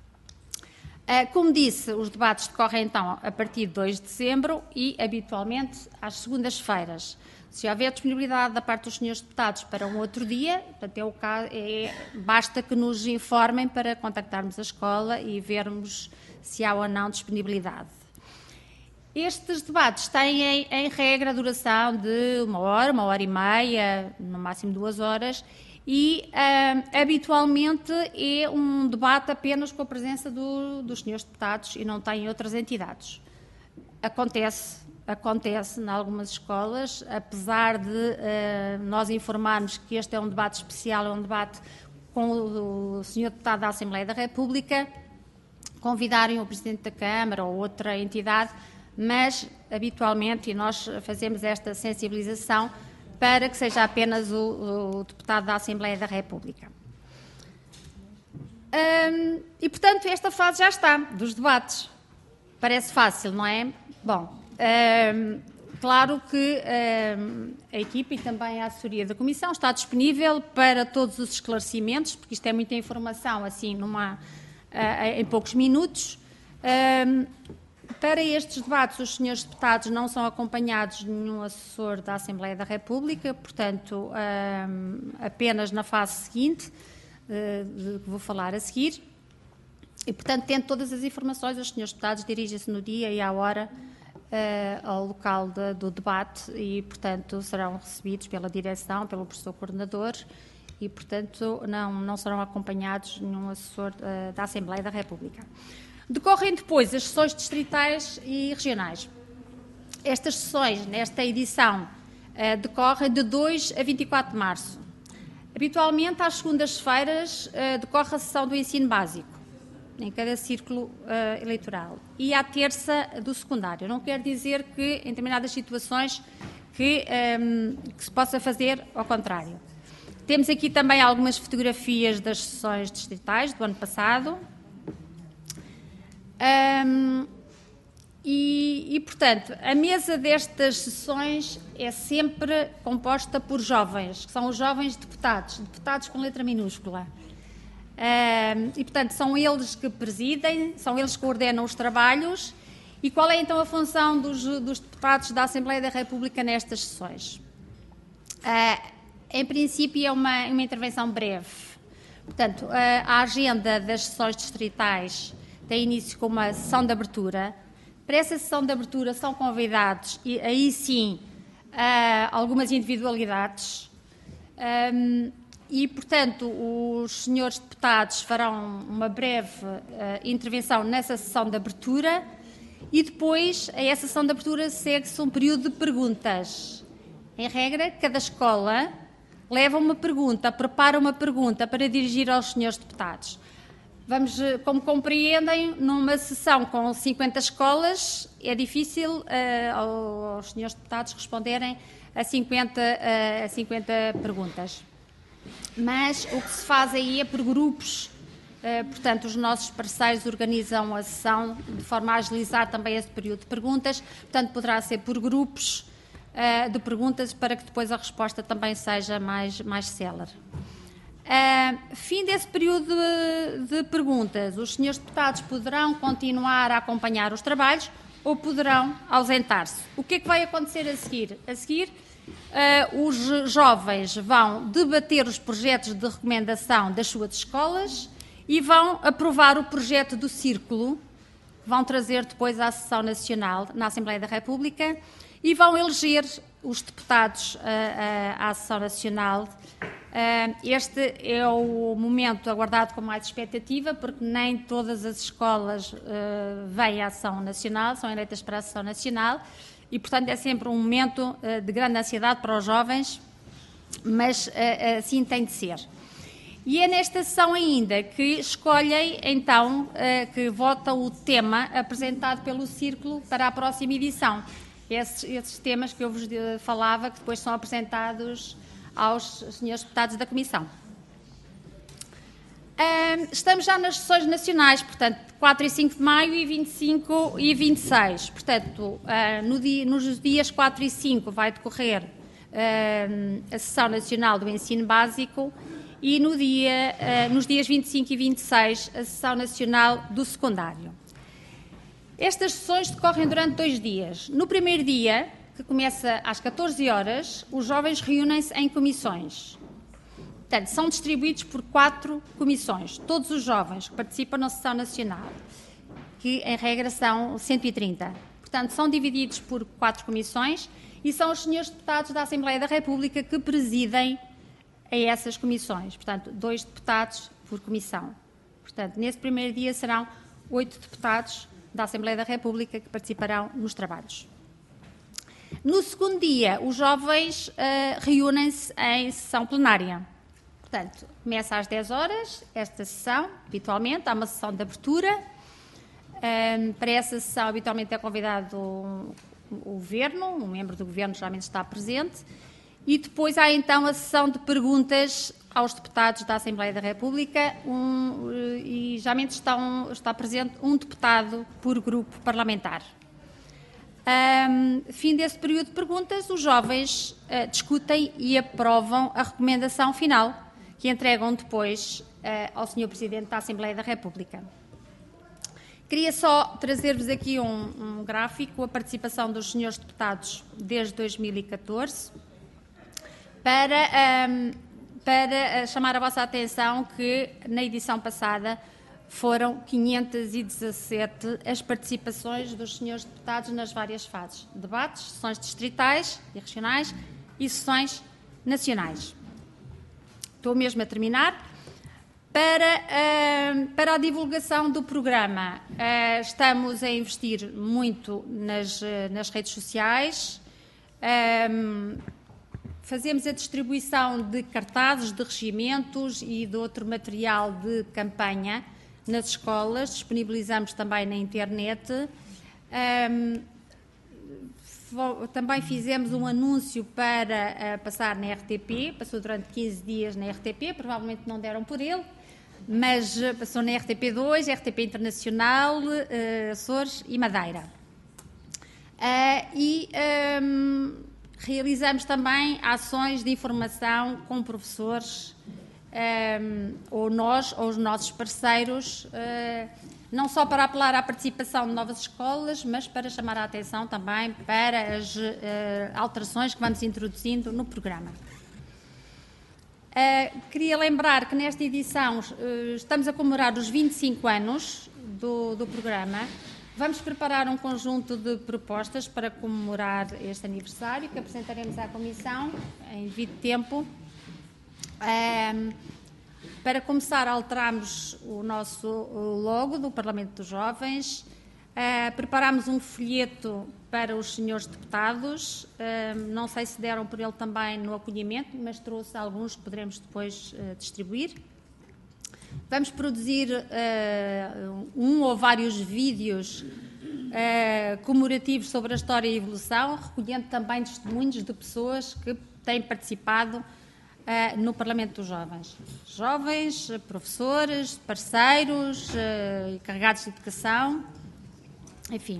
Uh, como disse, os debates decorrem, então, a partir de dois de dezembro e, habitualmente, às segundas-feiras. Se houver disponibilidade da parte dos senhores deputados para um outro dia, portanto, é o caso, é, basta que nos informem para contactarmos a escola e vermos se há ou não disponibilidade. Estes debates têm, em, em regra, a duração de uma hora, uma hora e meia, no máximo duas horas, e uh, habitualmente é um debate apenas com a presença do, dos senhores deputados e não tem outras entidades. Acontece... Acontece em algumas escolas, apesar de uh, nós informarmos que este é um debate especial, é um debate com o, o senhor Deputado da Assembleia da República, convidarem o Presidente da Câmara ou outra entidade, mas habitualmente, e nós fazemos esta sensibilização, para que seja apenas o, o Deputado da Assembleia da República. Um, e, portanto, esta fase já está, dos debates. Parece fácil, não é? Bom... Um, claro que um, a equipe e também a assessoria da Comissão está disponível para todos os esclarecimentos, porque isto é muita informação, assim, numa, uh, em poucos minutos. Um, para estes debates, os senhores deputados não são acompanhados de nenhum assessor da Assembleia da República, portanto, um, apenas na fase seguinte. de que vou falar a seguir. E, portanto, tendo todas as informações, os senhores deputados dirigem-se no dia e à hora uh, ao local de, do debate e, portanto, serão recebidos pela direção, pelo professor coordenador e, portanto, não, não serão acompanhados nenhum assessor uh, da Assembleia da República. Decorrem depois as sessões distritais e regionais. Estas sessões, nesta edição, uh, decorrem de dois a vinte e quatro de março. Habitualmente, às segundas-feiras, uh, decorre a sessão do ensino básico, em cada círculo uh, eleitoral, e à terça do secundário. Não quer dizer que, em determinadas situações, que, um, que se possa fazer ao contrário. Temos aqui também algumas fotografias das sessões distritais do ano passado. Um, e, e, portanto, a mesa destas sessões é sempre composta por jovens, que são os jovens deputados, deputados com letra minúscula. Uh, e, portanto, são eles que presidem, são eles que coordenam os trabalhos. E qual é, então, a função dos, dos deputados da Assembleia da República nestas sessões? Uh, em princípio, é uma, uma intervenção breve. Portanto, uh, a agenda das sessões distritais tem início com uma sessão de abertura. Para essa sessão de abertura são convidados, e aí sim, uh, algumas individualidades. Um, E, portanto, os senhores deputados farão uma breve uh, intervenção nessa sessão de abertura e depois, a essa sessão de abertura, segue-se um período de perguntas. Em regra, cada escola leva uma pergunta, prepara uma pergunta para dirigir aos senhores deputados. Vamos, como compreendem, numa sessão com cinquenta escolas, é difícil uh, aos senhores deputados responderem a cinquenta, uh, a cinquenta perguntas. Mas o que se faz aí é por grupos, uh, portanto, os nossos parceiros organizam a sessão de forma a agilizar também esse período de perguntas, portanto, poderá ser por grupos uh, de perguntas para que depois a resposta também seja mais, mais célere. Uh, fim desse período de, de perguntas, os senhores deputados poderão continuar a acompanhar os trabalhos ou poderão ausentar-se. O que é que vai acontecer a seguir? A seguir, Uh, os jovens vão debater os projetos de recomendação das suas escolas e vão aprovar o projeto do Círculo, vão trazer depois à Sessão Nacional, na Assembleia da República, e vão eleger os deputados uh, uh, à Sessão Nacional. Uh, este é o momento aguardado com mais expectativa, porque nem todas as escolas uh, vêm à Sessão Nacional, são eleitas para a Sessão Nacional, e, portanto, é sempre um momento uh, de grande ansiedade para os jovens, mas uh, assim tem de ser. E é nesta sessão ainda que escolhem, então, uh, que vota o tema apresentado pelo Círculo para a próxima edição. Esses, esses temas que eu vos falava, que depois são apresentados aos senhores deputados da Comissão. Uh, estamos já nas sessões nacionais, portanto, quatro e cinco de maio e vinte e cinco e vinte e seis. Portanto, uh, no dia, nos dias quatro e cinco vai decorrer uh, a sessão nacional do ensino básico e no dia, uh, nos dias vinte e cinco e vinte e seis a sessão nacional do secundário. Estas sessões decorrem durante dois dias. No primeiro dia, que começa às catorze horas, os jovens reúnem-se em comissões. Portanto, são distribuídos por quatro comissões, todos os jovens que participam na sessão nacional, que em regra são cento e trinta. Portanto, são divididos por quatro comissões e são os senhores deputados da Assembleia da República que presidem a essas comissões. Portanto, dois deputados por comissão. Portanto, nesse primeiro dia serão oito deputados da Assembleia da República que participarão nos trabalhos. No segundo dia, os jovens uh, reúnem-se em sessão plenária. Portanto, começa às dez horas esta sessão, habitualmente, há uma sessão de abertura. Um, para essa sessão, habitualmente é convidado um, o Governo, um membro do Governo geralmente está presente, e depois há então a sessão de perguntas aos deputados da Assembleia da República, um, e geralmente estão, está presente um deputado por grupo parlamentar. Um, fim desse período de perguntas, os jovens uh, discutem e aprovam a recomendação final, que entregam depois uh, ao senhor Presidente da Assembleia da República. Queria só trazer-vos aqui um, um gráfico, a participação dos senhores deputados desde dois mil e catorze, para, um, para chamar a vossa atenção que na edição passada foram quinhentas e dezassete as participações dos senhores deputados nas várias fases. Debates, sessões distritais e regionais e sessões nacionais. Estou mesmo a terminar. Para, uh, para a divulgação do programa, uh, estamos a investir muito nas, uh, nas redes sociais. Um, fazemos a distribuição de cartazes, de regimentos e de outro material de campanha nas escolas. Disponibilizamos também na internet. Um, também fizemos um anúncio para uh, passar na R T P. Passou durante quinze dias na R T P, provavelmente não deram por ele. Mas passou na R T P dois, R T P Internacional, uh, Açores e Madeira. Uh, e um, realizamos também ações de informação com professores, um, ou nós, ou os nossos parceiros, uh, não só para apelar à participação de novas escolas, mas para chamar a atenção também para as uh, alterações que vamos introduzindo no programa. Uh, queria lembrar que nesta edição uh, estamos a comemorar os vinte e cinco anos do, do programa. Vamos preparar um conjunto de propostas para comemorar este aniversário que apresentaremos à Comissão em devido tempo. Uh, para começar, alteramos o nosso logo do Parlamento dos Jovens. Uh, preparámos um folheto para os senhores deputados, uh, não sei se deram por ele também no acolhimento, mas trouxe alguns que poderemos depois uh, distribuir. Vamos produzir uh, um ou vários vídeos uh, comemorativos sobre a história e a evolução, recolhendo também testemunhos de pessoas que têm participado uh, no Parlamento dos Jovens. Jovens, professores, parceiros, uh, encarregados de educação, enfim.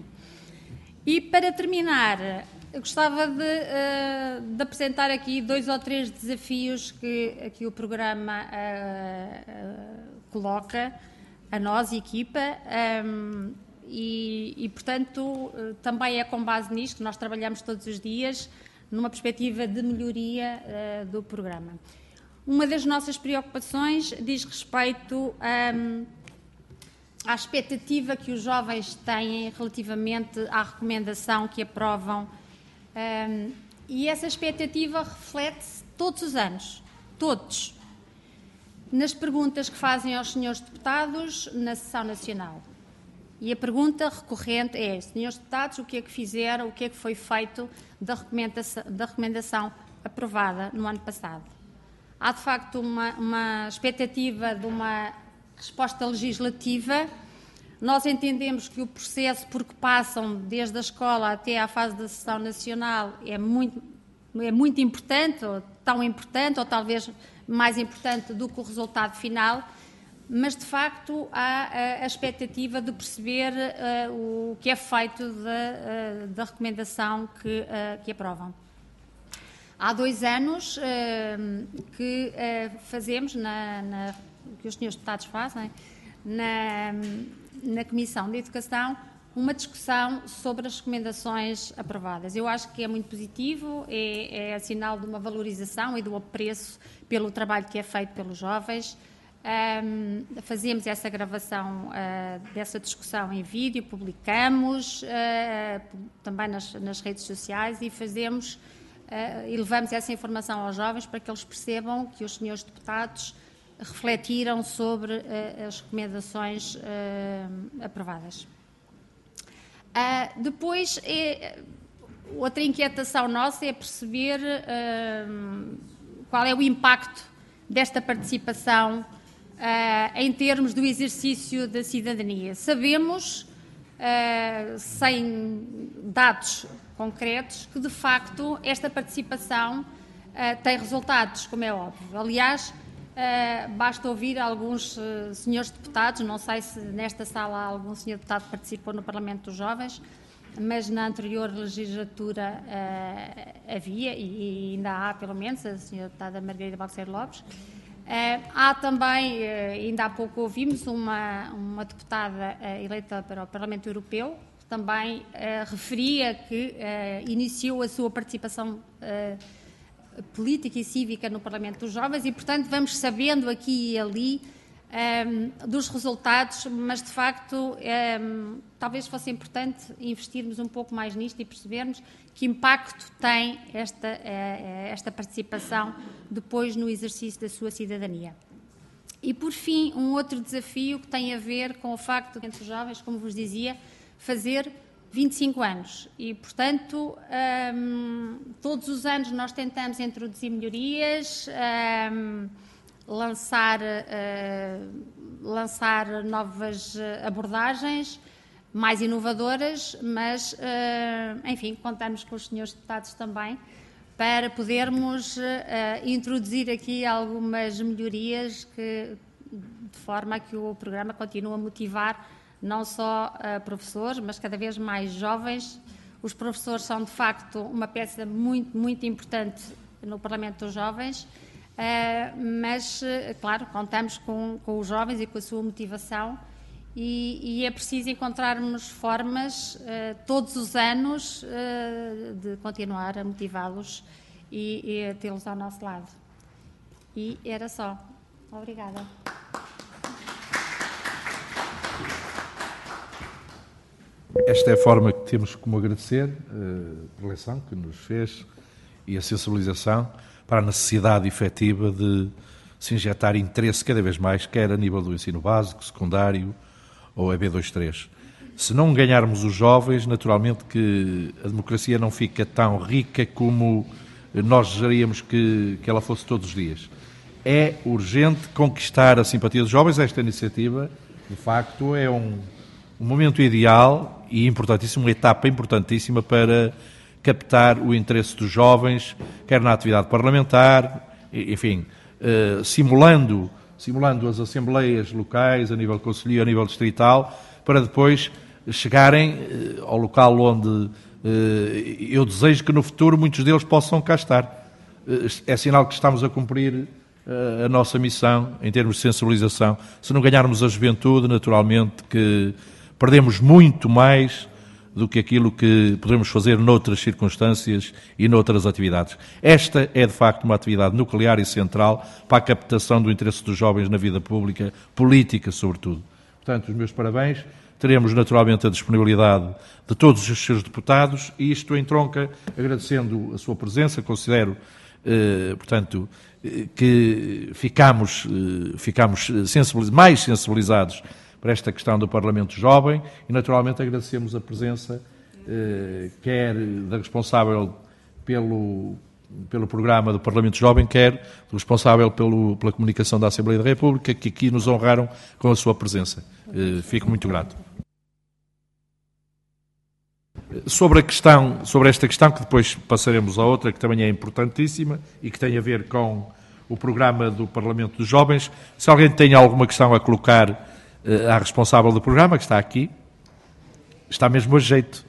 E para terminar, eu gostava de, uh, de apresentar aqui dois ou três desafios que aqui o programa uh, uh, coloca a nós, equipa, um, e, e, portanto, uh, também é com base nisto que nós trabalhamos todos os dias, numa perspectiva de melhoria uh, do programa. Uma das nossas preocupações diz respeito a... Um, à expectativa que os jovens têm relativamente à recomendação que aprovam. Um, e essa expectativa reflete-se todos os anos, todos, nas perguntas que fazem aos senhores deputados na sessão nacional. E a pergunta recorrente é: senhores deputados, o que é que fizeram, o que é que foi feito da recomendação, da recomendação aprovada no ano passado? Há, de facto, uma, uma expectativa de uma resposta legislativa. Nós entendemos que o processo por que passam desde a escola até à fase da sessão nacional é muito, é muito importante, ou tão importante, ou talvez mais importante do que o resultado final, mas de facto há a, a expectativa de perceber uh, o que é feito da, uh, da recomendação que, uh, que aprovam. Há dois anos uh, que uh, fazemos na, na que os senhores deputados fazem, na, na Comissão de Educação, uma discussão sobre as recomendações aprovadas. Eu acho que é muito positivo, é, é sinal de uma valorização e do apreço pelo trabalho que é feito pelos jovens. Um, fazemos essa gravação uh, dessa discussão em vídeo, publicamos uh, também nas, nas redes sociais e fazemos uh, e levamos essa informação aos jovens para que eles percebam que os senhores deputados refletiram sobre uh, as recomendações uh, aprovadas. Uh, depois, é, outra inquietação nossa é perceber uh, qual é o impacto desta participação uh, em termos do exercício da cidadania. Sabemos, uh, sem dados concretos, que de facto esta participação uh, tem resultados, como é óbvio. Aliás, Uh, basta ouvir alguns uh, senhores deputados, não sei se nesta sala algum senhor deputado participou no Parlamento dos Jovens, mas na anterior legislatura uh, havia, e, e ainda há pelo menos, a senhora deputada Margarida Balseiro Lopes. Uh, há também, uh, ainda há pouco ouvimos, uma, uma deputada uh, eleita para o Parlamento Europeu, que também uh, referia que uh, iniciou a sua participação uh, política e cívica no Parlamento dos Jovens e, portanto, vamos sabendo aqui e ali um, dos resultados, mas, de facto, um, talvez fosse importante investirmos um pouco mais nisto e percebermos que impacto tem esta, esta participação depois no exercício da sua cidadania. E, por fim, um outro desafio que tem a ver com o facto de, entre os jovens, como vos dizia, fazer vinte e cinco anos. E, portanto, um, todos os anos nós tentamos introduzir melhorias, um, lançar, uh, lançar novas abordagens mais inovadoras, mas, uh, enfim, contamos com os senhores deputados também para podermos uh, introduzir aqui algumas melhorias que, de forma a que o programa continue a motivar não só uh, professores, mas cada vez mais jovens. Os professores são, de facto, uma peça muito, muito importante no Parlamento dos Jovens, uh, mas, uh, claro, contamos com, com os jovens e com a sua motivação e, e é preciso encontrarmos formas, uh, todos os anos, uh, de continuar a motivá-los e, e a tê-los ao nosso lado. E era só. Obrigada. Esta é a forma que temos como agradecer a eleição que nos fez e a sensibilização para a necessidade efetiva de se injetar interesse cada vez mais, quer a nível do ensino básico, secundário ou E B vinte e três. Se não ganharmos os jovens, naturalmente que a democracia não fica tão rica como nós desejaríamos que, que ela fosse todos os dias. É urgente conquistar a simpatia dos jovens. Esta iniciativa, de facto, é um, um momento ideal e importantíssimo, uma etapa importantíssima para captar o interesse dos jovens, quer na atividade parlamentar, enfim, eh, simulando, simulando as assembleias locais, a nível concelhio, a nível distrital, para depois chegarem eh, ao local onde eh, eu desejo que no futuro muitos deles possam cá estar. Eh, é sinal que estamos a cumprir eh, a nossa missão em termos de sensibilização. Se não ganharmos a juventude, naturalmente que perdemos muito mais do que aquilo que podemos fazer noutras circunstâncias e noutras atividades. Esta é, de facto, uma atividade nuclear e central para a captação do interesse dos jovens na vida pública, política, sobretudo. Portanto, os meus parabéns. Teremos, naturalmente, a disponibilidade de todos os seus deputados e isto entronca, agradecendo a sua presença, considero, eh, portanto, eh, que ficamos, eh, ficamos sensibiliz- mais sensibilizados para esta questão do Parlamento Jovem e, naturalmente, agradecemos a presença, eh, quer da responsável pelo, pelo programa do Parlamento Jovem, quer do responsável pelo, pela comunicação da Assembleia da República, que aqui nos honraram com a sua presença. Eh, fico muito grato. Sobre, a questão, sobre esta questão, que depois passaremos a outra, que também é importantíssima e que tem a ver com o programa do Parlamento dos Jovens, se alguém tem alguma questão a colocar à responsável do programa, que está aqui, está mesmo a jeito.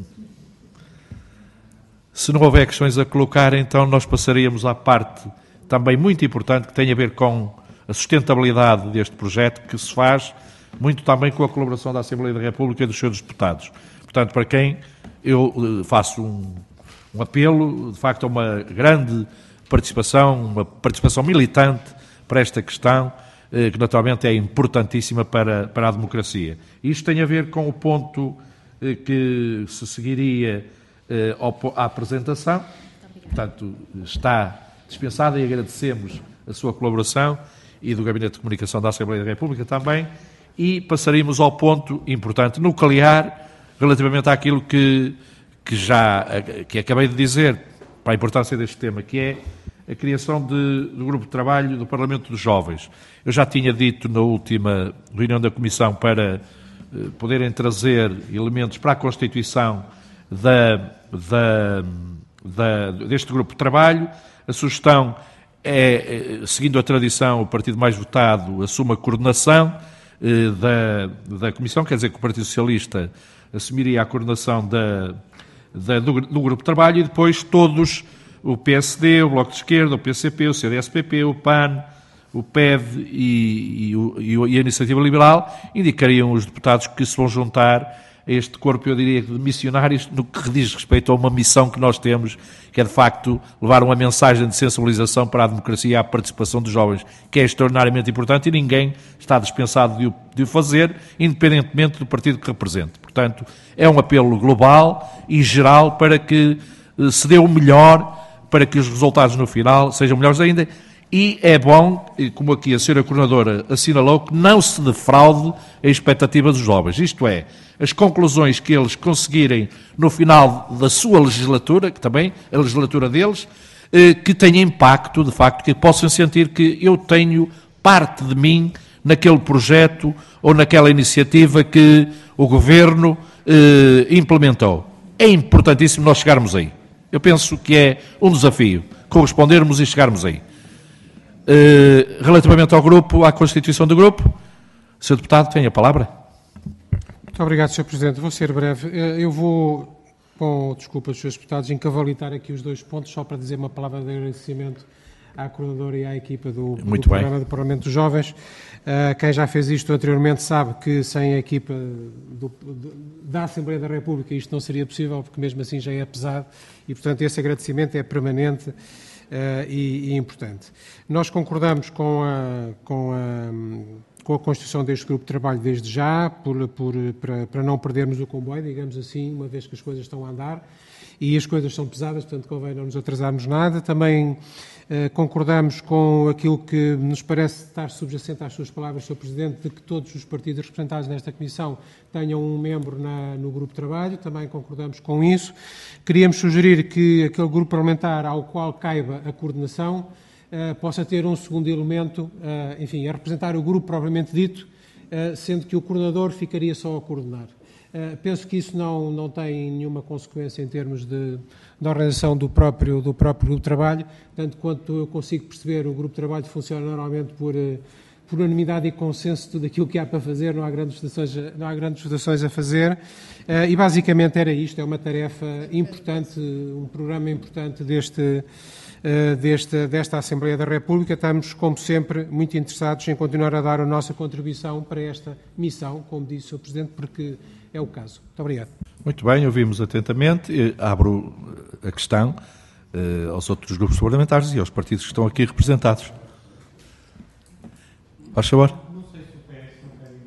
Se não houver questões a colocar, então nós passaríamos à parte também muito importante que tem a ver com a sustentabilidade deste projeto, que se faz muito também com a colaboração da Assembleia da República e dos seus deputados. Portanto, para quem eu faço um, um apelo, de facto, a uma grande participação, uma participação militante para esta questão, que naturalmente é importantíssima para, para a democracia. Isto tem a ver com o ponto que se seguiria à apresentação. Portanto, está dispensada e agradecemos a sua colaboração e do Gabinete de Comunicação da Assembleia da República também. E passaríamos ao ponto importante, nuclear, relativamente àquilo que, que já que acabei de dizer, para a importância deste tema, que é a criação de, do grupo de trabalho do Parlamento dos Jovens. Eu já tinha dito na última reunião da Comissão para eh, poderem trazer elementos para a constituição da, da, da, deste grupo de trabalho. A sugestão é, seguindo a tradição, o partido mais votado assume a coordenação eh, da, da Comissão, quer dizer que o Partido Socialista assumiria a coordenação da, da, do, do grupo de trabalho e depois todos, o P S D, o Bloco de Esquerda, o P C P, o C D S P P, o P A N, o P E V e, e, o, e a Iniciativa Liberal, indicariam os deputados que se vão juntar a este corpo, eu diria, de missionários, no que diz respeito a uma missão que nós temos, que é de facto levar uma mensagem de sensibilização para a democracia e à participação dos jovens, que é extraordinariamente importante e ninguém está dispensado de o, de o fazer, independentemente do partido que represente. Portanto, é um apelo global e geral para que eh, se dê o melhor, para que os resultados no final sejam melhores ainda. E é bom, como aqui a senhora Coordenadora assinalou, que não se defraude a expectativa dos jovens. Isto é, as conclusões que eles conseguirem no final da sua legislatura, que também a legislatura deles, que tenha impacto, de facto, que possam sentir que eu tenho parte de mim naquele projeto ou naquela iniciativa que o Governo eh, implementou. É importantíssimo nós chegarmos aí. Eu penso que é um desafio correspondermos e chegarmos aí. Uh, relativamente ao grupo, à constituição do grupo, senhor Deputado, tem a palavra. Muito obrigado, senhor Presidente. Vou ser breve. Eu vou, com desculpa dos senhores deputados, encavalitar aqui os dois pontos, só para dizer uma palavra de agradecimento à coordenadora e à equipa do, do programa do Parlamento dos Jovens. Uh, quem já fez isto anteriormente sabe que sem a equipa do, do, da Assembleia da República isto não seria possível, porque mesmo assim já é pesado e, portanto, esse agradecimento é permanente Uh, e, e importante. Nós concordamos com a, com, a, com a constituição deste grupo de trabalho desde já, por, por, para, para não perdermos o comboio, digamos assim, uma vez que as coisas estão a andar e as coisas são pesadas, portanto convém não nos atrasarmos nada. Também uh, concordamos com aquilo que nos parece estar subjacente às suas palavras, senhor Presidente, de que todos os partidos representados nesta Comissão tenham um membro na, no grupo de trabalho, também concordamos com isso. Queríamos sugerir que aquele grupo parlamentar ao qual caiba a coordenação uh, possa ter um segundo elemento, uh, enfim, a representar o grupo propriamente dito, uh, sendo que o coordenador ficaria só a coordenar. Uh, penso que isso não, não tem nenhuma consequência em termos de, de organização do próprio, do próprio grupo de trabalho, tanto quanto eu consigo perceber, o grupo de trabalho funciona normalmente por... Uh, por unanimidade e consenso, tudo aquilo que há para fazer, não há grandes votações, não há grandes votações a fazer, uh, e basicamente era isto, é uma tarefa importante, um programa importante deste, uh, deste, desta Assembleia da República. Estamos, como sempre, muito interessados em continuar a dar a nossa contribuição para esta missão, como disse o senhor Presidente, porque é o caso. Muito obrigado. Muito bem, ouvimos atentamente. Abro a questão uh, aos outros grupos parlamentares e aos partidos que estão aqui representados. Faz favor. Não sei se o P S não quer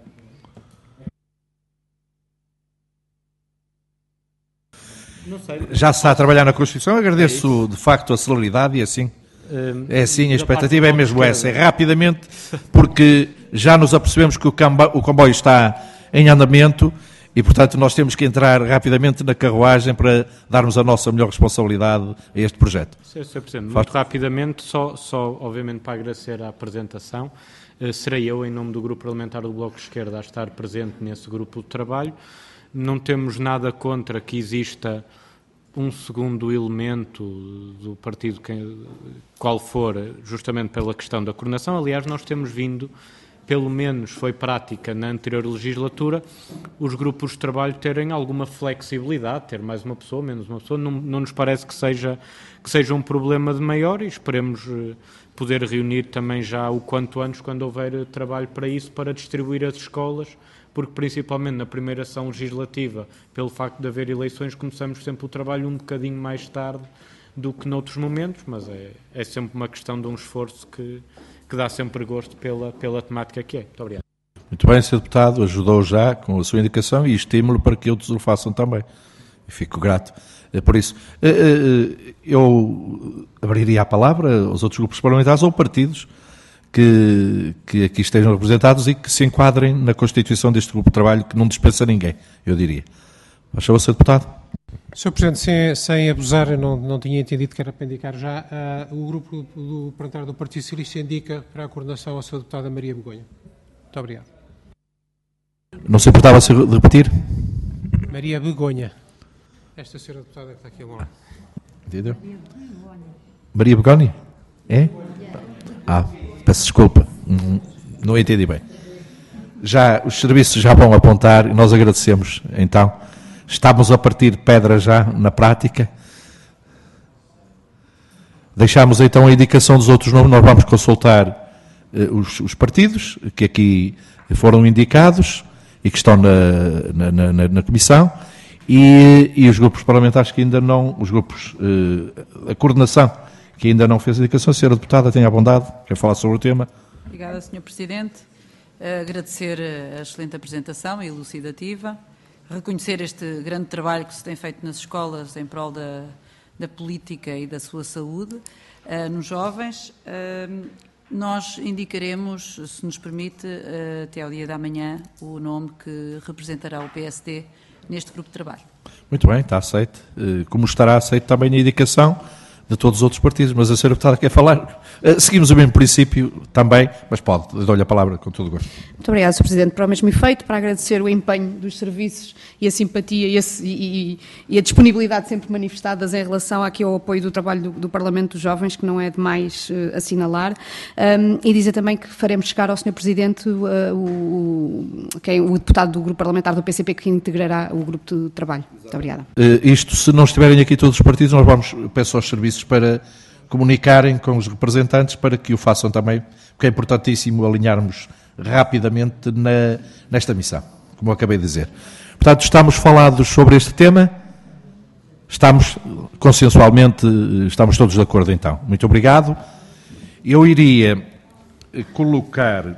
indicar. Já se está a trabalhar na Constituição, agradeço de facto a celeridade e assim. É assim, a expectativa é mesmo essa, é rapidamente, porque já nos apercebemos que o comboio está em andamento e, portanto, nós temos que entrar rapidamente na carruagem para darmos a nossa melhor responsabilidade a este projeto. senhor Presidente, muito rapidamente, só, só obviamente para agradecer a apresentação. Uh, serei eu, em nome do Grupo Parlamentar do Bloco de Esquerda, a estar presente nesse grupo de trabalho. Não temos nada contra que exista um segundo elemento do partido, que, qual for, justamente pela questão da coordenação. Aliás, nós temos vindo, pelo menos foi prática na anterior legislatura, os grupos de trabalho terem alguma flexibilidade, ter mais uma pessoa, menos uma pessoa. Não, não nos parece que seja, que seja um problema de maior e esperemos poder reunir também já o quanto antes, quando houver trabalho para isso, para distribuir as escolas, porque principalmente na primeira ação legislativa, pelo facto de haver eleições, começamos sempre o trabalho um bocadinho mais tarde do que noutros momentos, mas é, é sempre uma questão de um esforço que, que dá sempre gosto pela, pela temática que é. Muito obrigado. Muito bem, senhor Deputado, ajudou já com a sua indicação e estímulo para que outros o façam também. E fico grato por isso. Eu abriria a palavra aos outros grupos parlamentares ou partidos que, que aqui estejam representados e que se enquadrem na constituição deste grupo de trabalho, que não dispensa ninguém, eu diria. Faz favor, senhor Deputado. senhor Presidente, sem, sem abusar, eu não, não tinha entendido que era para indicar já, uh, o grupo do parlamentar do Partido Socialista indica para a coordenação a senhora Deputada Maria Begonha. Muito obrigado. Não se importava-se de repetir? Maria Begonha. Esta senhora deputada que está aqui agora. Entendeu? Maria Begonha? É? Ah, peço desculpa. Não entendi bem. Já, os serviços já vão apontar e nós agradecemos, então. Estamos a partir pedra já na prática. Deixamos então a indicação dos outros nomes. Nós vamos consultar uh, os, os partidos que aqui foram indicados e que estão na, na, na, na Comissão, e, e os grupos parlamentares que ainda não, os grupos, eh, a coordenação que ainda não fez a indicação. Senhora Deputada, tenha a bondade, quer falar sobre o tema. Obrigada, senhor Presidente. Agradecer a excelente apresentação e elucidativa, reconhecer este grande trabalho que se tem feito nas escolas em prol da, da política e da sua saúde uh, nos jovens. Uh, nós indicaremos, se nos permite, uh, até ao dia da manhã, o nome que representará o P S D neste grupo de trabalho. Muito bem, está aceito. Uh, como estará aceito também a indicação de todos os outros partidos, mas a senhora Deputada quer falar. Uh, seguimos o mesmo princípio também, mas pode, dou-lhe a palavra com todo o gosto. Muito obrigada, senhor Presidente. Para o mesmo efeito, para agradecer o empenho dos serviços e a simpatia e a, e, e a disponibilidade sempre manifestadas em relação aqui ao apoio do trabalho do, do Parlamento dos Jovens, que não é demais uh, assinalar, um, e dizer também que faremos chegar ao senhor Presidente uh, o, quem, o deputado do Grupo Parlamentar do P C P que integrará o grupo de trabalho. Muito obrigada. Uh, isto, se não estiverem aqui todos os partidos, nós vamos, peço aos serviços para comunicarem com os representantes para que o façam também, porque é importantíssimo alinharmos rapidamente na, nesta missão, como eu acabei de dizer. Portanto, estamos falados sobre este tema, estamos consensualmente, estamos todos de acordo então. Muito obrigado. Eu iria colocar,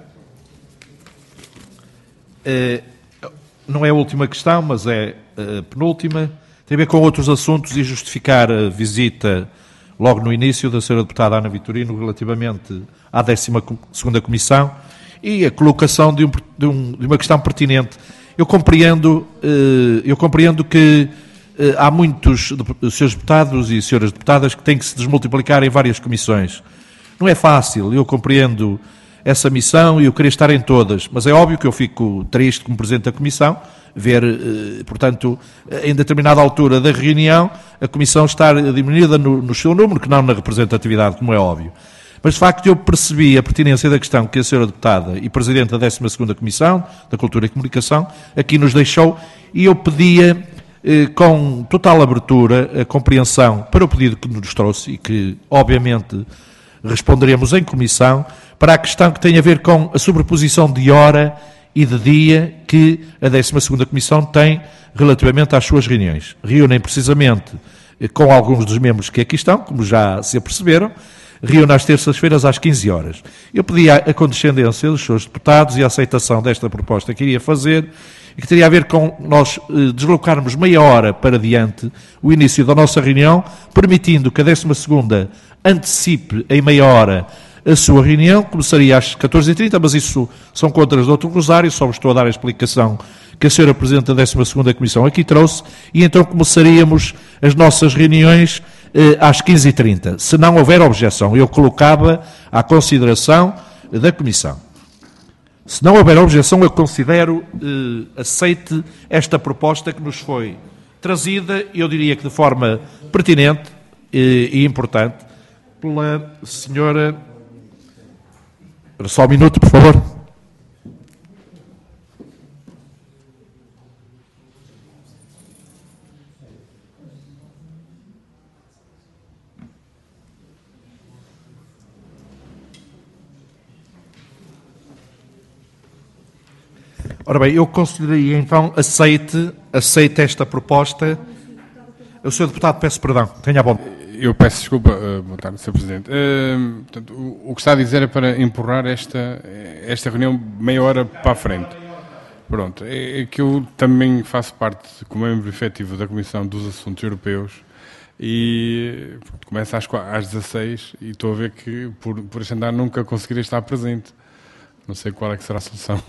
eh, não é a última questão, mas é a penúltima, tem a ver com outros assuntos e justificar a visita logo no início da senhora Deputada Ana Vitorino relativamente à décima segunda Comissão e a colocação de, um, de, um, de uma questão pertinente. Eu compreendo, eu compreendo que há muitos senhores deputados e senhoras deputadas que têm que se desmultiplicar em várias comissões. Não é fácil, eu compreendo essa missão e eu queria estar em todas, mas é óbvio que eu fico triste como Presidente da Comissão, ver, portanto, em determinada altura da reunião, a Comissão estar diminuída no, no seu número, que não na representatividade, como é óbvio. Mas, de facto, eu percebi a pertinência da questão que a senhora Deputada e Presidente da décima segunda Comissão, da Cultura e Comunicação, aqui nos deixou, e eu pedia, eh, com total abertura, a compreensão para o pedido que nos trouxe e que, obviamente, responderemos em Comissão, para a questão que tem a ver com a sobreposição de hora e de dia que a décima segunda Comissão tem relativamente às suas reuniões. Reúnem precisamente com alguns dos membros que aqui estão, como já se aperceberam, reúnem às terças-feiras às quinze horas. Eu pedi a condescendência dos seus deputados e a aceitação desta proposta que iria fazer e que teria a ver com nós eh, deslocarmos meia hora para diante o início da nossa reunião, permitindo que a décima segunda antecipe em meia hora a sua reunião, começaria às catorze e trinta, mas isso são contras do outro rosário, só vos estou a dar a explicação que a senhora Presidente da décima segunda Comissão aqui trouxe, e então começaríamos as nossas reuniões eh, às quinze e trinta. Se não houver objeção, eu colocava à consideração da Comissão. Se não houver objeção, eu considero eh, aceite esta proposta que nos foi trazida, eu diria que de forma pertinente eh, e importante, pela senhora... Só um minuto, por favor. Ora bem, eu consideraria então aceite, aceite esta proposta. O senhor Deputado, peço perdão, tenha a bom. Eu peço desculpa, uh, boa tarde, senhor Presidente. Uh, portanto, o, o que está a dizer é para empurrar esta, esta reunião meia hora para a frente. Pronto, é, é que eu também faço parte, como membro efetivo da Comissão dos Assuntos Europeus, e pronto, começa às, às dezasseis e estou a ver que, por, por este andar, nunca conseguirei estar presente. Não sei qual é que será a solução.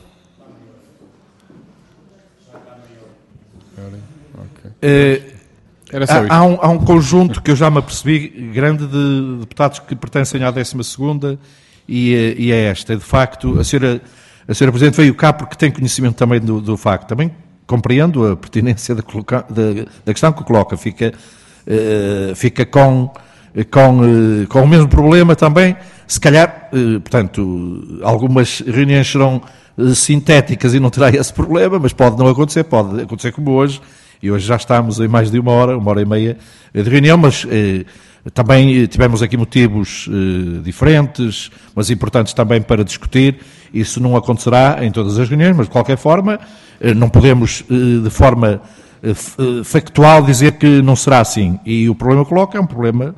Okay. Uh... Era só há, há, um, há um conjunto que eu já me apercebi grande de deputados que pertencem à décima segunda e, e é esta. De facto, a senhora, a senhora Presidente veio cá porque tem conhecimento também do, do facto. Também compreendo a pertinência da, coloca, da, da questão que coloca. Fica, uh, fica com, com, uh, com o mesmo problema também. Se calhar, uh, portanto, algumas reuniões serão uh, sintéticas e não terá esse problema, mas pode não acontecer, pode acontecer como hoje. E hoje já estamos em mais de uma hora, uma hora e meia de reunião, mas eh, Também tivemos aqui motivos eh, diferentes, mas importantes também para discutir. Isso não acontecerá em todas as reuniões, mas de qualquer forma eh, não podemos eh, de forma eh, factual dizer que não será assim. E o problema que coloca é um problema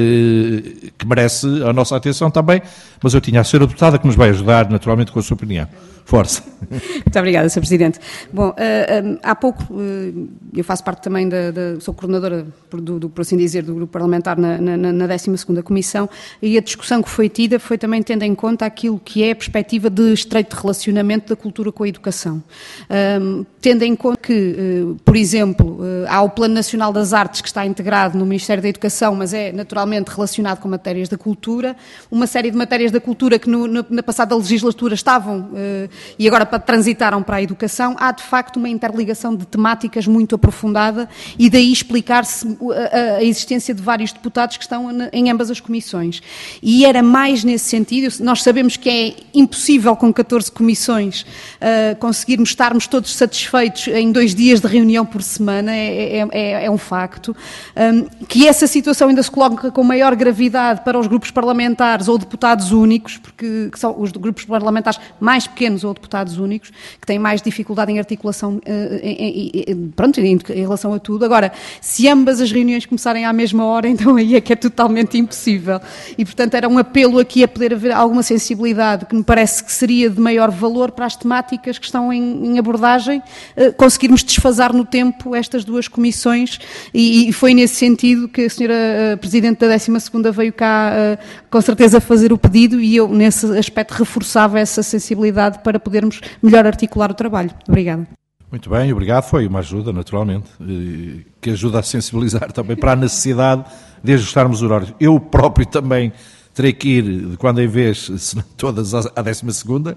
eh, que merece a nossa atenção também, mas eu tinha a senhora deputada que nos vai ajudar naturalmente com a sua opinião. Força. Muito obrigada, senhor Presidente. Bom, uh, um, há pouco, uh, eu faço parte também da, da sou coordenadora, do, do, por assim dizer, do grupo parlamentar na, na, na décima segunda Comissão, e a discussão que foi tida foi também tendo em conta aquilo que é a perspectiva de estreito relacionamento da cultura com a educação. Um, tendo em conta que, uh, por exemplo, uh, há o Plano Nacional das Artes que está integrado no Ministério da Educação, mas é naturalmente relacionado com matérias da cultura, uma série de matérias da cultura que no, na, na passada legislatura estavam uh, e agora transitaram para a educação, há de facto uma interligação de temáticas muito aprofundada e daí explicar-se a, a existência de vários deputados que estão em ambas as comissões. E era mais nesse sentido, nós sabemos que é impossível com catorze comissões uh, conseguirmos estarmos todos satisfeitos em dois dias de reunião por semana, é, é, é, é um facto, um, que essa situação ainda se coloca com maior gravidade para os grupos parlamentares ou deputados únicos, porque que são os grupos parlamentares mais pequenos ou deputados únicos, que têm mais dificuldade em articulação uh, em, em, pronto, em, em relação a tudo. Agora, se ambas as reuniões começarem à mesma hora, então aí é que é totalmente impossível. E, portanto, era um apelo aqui a poder haver alguma sensibilidade, que me parece que seria de maior valor para as temáticas que estão em, em abordagem, uh, conseguirmos desfasar no tempo estas duas comissões, e, e foi nesse sentido que a senhora Presidente da décima segunda veio cá, uh, com certeza, fazer o pedido, e eu, nesse aspecto, reforçava essa sensibilidade para podermos melhor articular o trabalho. Obrigada. Muito bem, obrigado. Foi uma ajuda, naturalmente, que ajuda a sensibilizar também para a necessidade de ajustarmos o horário. Eu próprio também terei que ir de quando em vez, se não todas, à décima segunda,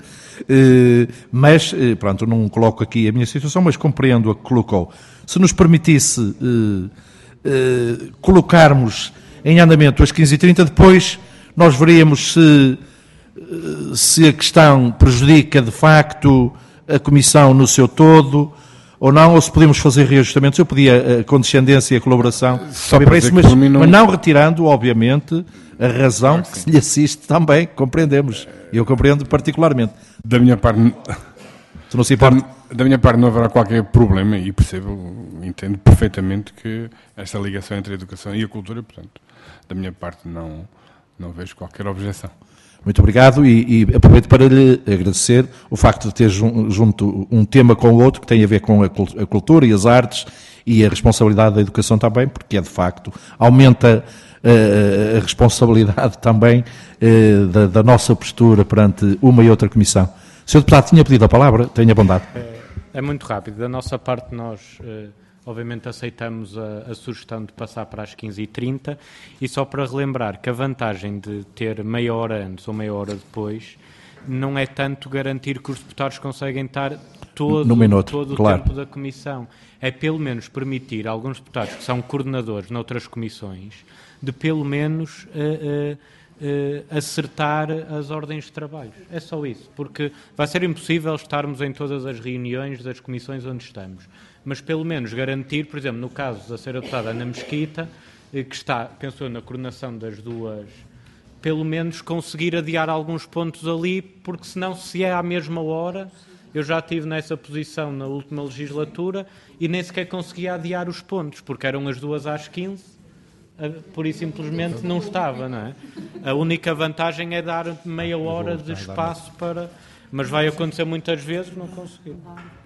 mas, pronto, não coloco aqui a minha situação, mas compreendo a que colocou. Se nos permitisse colocarmos em andamento às quinze e trinta, depois nós veríamos se... se a questão prejudica de facto a Comissão no seu todo ou não, ou se podemos fazer reajustamentos. Eu pedia a condescendência e a colaboração para isso, mas, não... mas não retirando, obviamente, a razão claro que, que se lhe assiste também, compreendemos. E eu compreendo particularmente. Da minha parte, se não se importa... da, da minha parte não haverá qualquer problema e percebo, entendo perfeitamente que esta ligação entre a educação e a cultura, portanto, da minha parte não, não vejo qualquer objeção. Muito obrigado e, e aproveito para lhe agradecer o facto de ter junto um tema com o outro que tem a ver com a cultura e as artes e a responsabilidade da educação também, porque é de facto, aumenta uh, a responsabilidade também uh, da, da nossa postura perante uma e outra comissão. O senhor Deputado tinha pedido a palavra, tenha bondade. É, é muito rápido. Da nossa parte nós... Uh... Obviamente aceitamos a, a sugestão de passar para as quinze e trinta e só para relembrar que a vantagem de ter meia hora antes ou meia hora depois não é tanto garantir que os deputados conseguem estar todo, no minuto, todo claro. o tempo da comissão. É pelo menos permitir a alguns deputados que são coordenadores noutras comissões de pelo menos uh, uh, uh, acertar as ordens de trabalho. É só isso, porque vai ser impossível estarmos em todas as reuniões das comissões onde estamos. Mas pelo menos garantir, por exemplo, no caso da senhora deputada Ana Mesquita, que está, pensou na coordenação das duas, pelo menos conseguir adiar alguns pontos ali, porque senão, se é à mesma hora, eu já estive nessa posição na última legislatura e nem sequer conseguia adiar os pontos, porque eram as duas às quinze, por isso simplesmente não estava, não é? A única vantagem é dar meia hora de espaço para... Mas vai acontecer muitas vezes, não conseguir.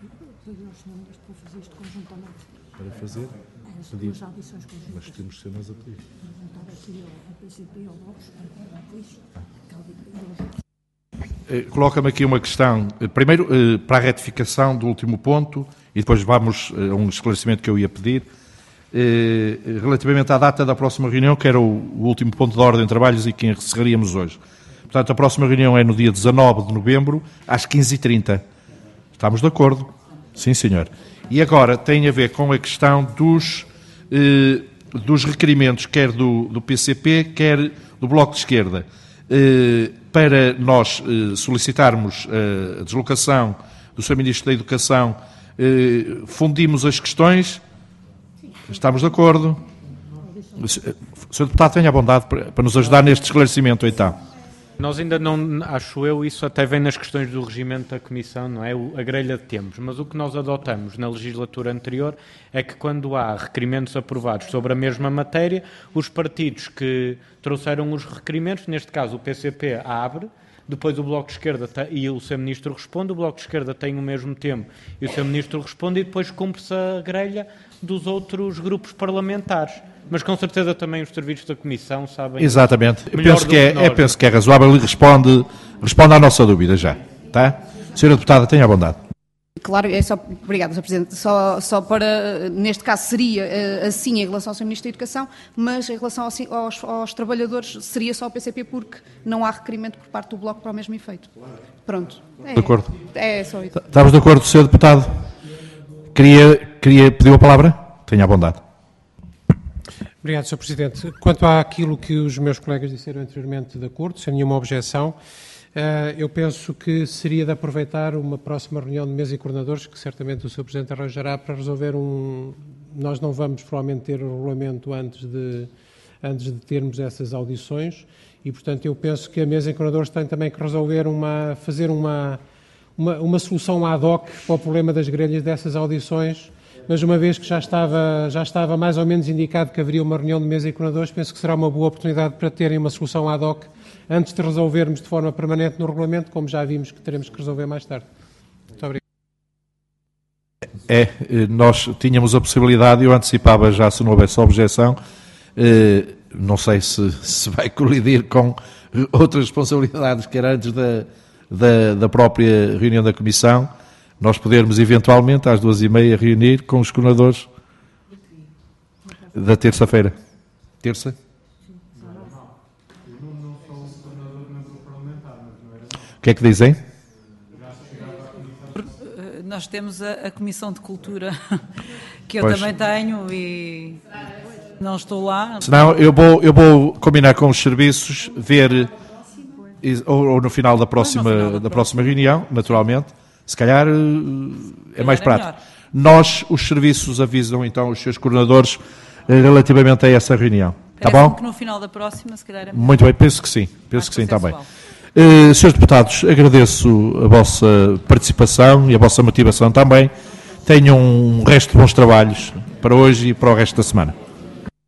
Isto conjuntamente. Para fazer? Pedir. Mas temos que ser nós a pedir. Coloca-me aqui uma questão. Primeiro, para a retificação do último ponto, e depois vamos a um esclarecimento que eu ia pedir. Relativamente à data da próxima reunião, que era o último ponto da ordem de trabalhos e que encerraríamos hoje. Portanto, a próxima reunião é no dia dezanove de novembro, às quinze e trinta. Estamos de acordo? Sim, senhor. E agora tem a ver com a questão dos, eh, dos requerimentos, quer do, do P C P, quer do Bloco de Esquerda, eh, para nós eh, solicitarmos a deslocação do senhor Ministro da Educação. Eh, fundimos as questões. Estamos de acordo? senhor Deputado, tenha a bondade para, para nos ajudar neste esclarecimento, então. Nós ainda não, acho eu, isso até vem nas questões do regimento da Comissão, não é? A grelha de tempos. Mas o que nós adotamos na legislatura anterior é que quando há requerimentos aprovados sobre a mesma matéria, os partidos que trouxeram os requerimentos, neste caso o P C P abre, depois o Bloco de Esquerda e o seu Ministro responde, o Bloco de Esquerda tem o mesmo tempo e o seu Ministro responde, e depois cumpre-se a grelha dos outros grupos parlamentares. Mas com certeza também os serviços da Comissão sabem. Exatamente. Eu penso que, é, que é, penso que é razoável e responde, responde à nossa dúvida já. Tá? Senhora Deputada, tenha a bondade. Claro, é só, obrigada, senhor Presidente. Só, só para, neste caso seria assim em relação ao senhor Ministro da Educação, mas em relação aos, aos, aos trabalhadores seria só o P C P, porque não há requerimento por parte do Bloco para o mesmo efeito. Pronto. É, de acordo. É só isso. Estamos de acordo, senhor Deputado? Queria, queria pedir a palavra? Tenha a bondade. Obrigado, senhor Presidente. Quanto àquilo que os meus colegas disseram anteriormente, de acordo, sem nenhuma objeção, eu penso que seria de aproveitar uma próxima reunião de mesa e coordenadores, que certamente o senhor Presidente arranjará, para resolver um... Nós não vamos provavelmente ter o regulamento antes de, antes de termos essas audições e, portanto, eu penso que a mesa e coordenadores tem também que resolver uma... fazer uma, uma, uma solução ad hoc para o problema das grelhas dessas audições, mas uma vez que já estava, já estava mais ou menos indicado que haveria uma reunião de mesa e coordenadores, penso que será uma boa oportunidade para terem uma solução ad hoc antes de resolvermos de forma permanente no regulamento, como já vimos que teremos que resolver mais tarde. Muito obrigado. É, nós tínhamos a possibilidade, eu antecipava já se não houvesse objeção, não sei se, se vai colidir com outras responsabilidades que era antes da, da, da própria reunião da Comissão, nós podermos eventualmente às duas e meia reunir com os coordenadores da terça-feira. Terça? O que é que dizem? Nós temos a, a Comissão de Cultura, que eu pois. também tenho e não estou lá. Senão eu vou, eu vou combinar com os serviços, ver, ou, ou no final da próxima, ah, final da, da próxima reunião, naturalmente. Se calhar é mais prático. Nós, os serviços, avisam então os seus coordenadores relativamente a essa reunião. Está bom? Que no final da próxima, se calhar é melhor. Muito bem, penso que sim. Penso que sim, está bem. Uh, senhores deputados, agradeço a vossa participação e a vossa motivação também. Tenham um resto de bons trabalhos para hoje e para o resto da semana.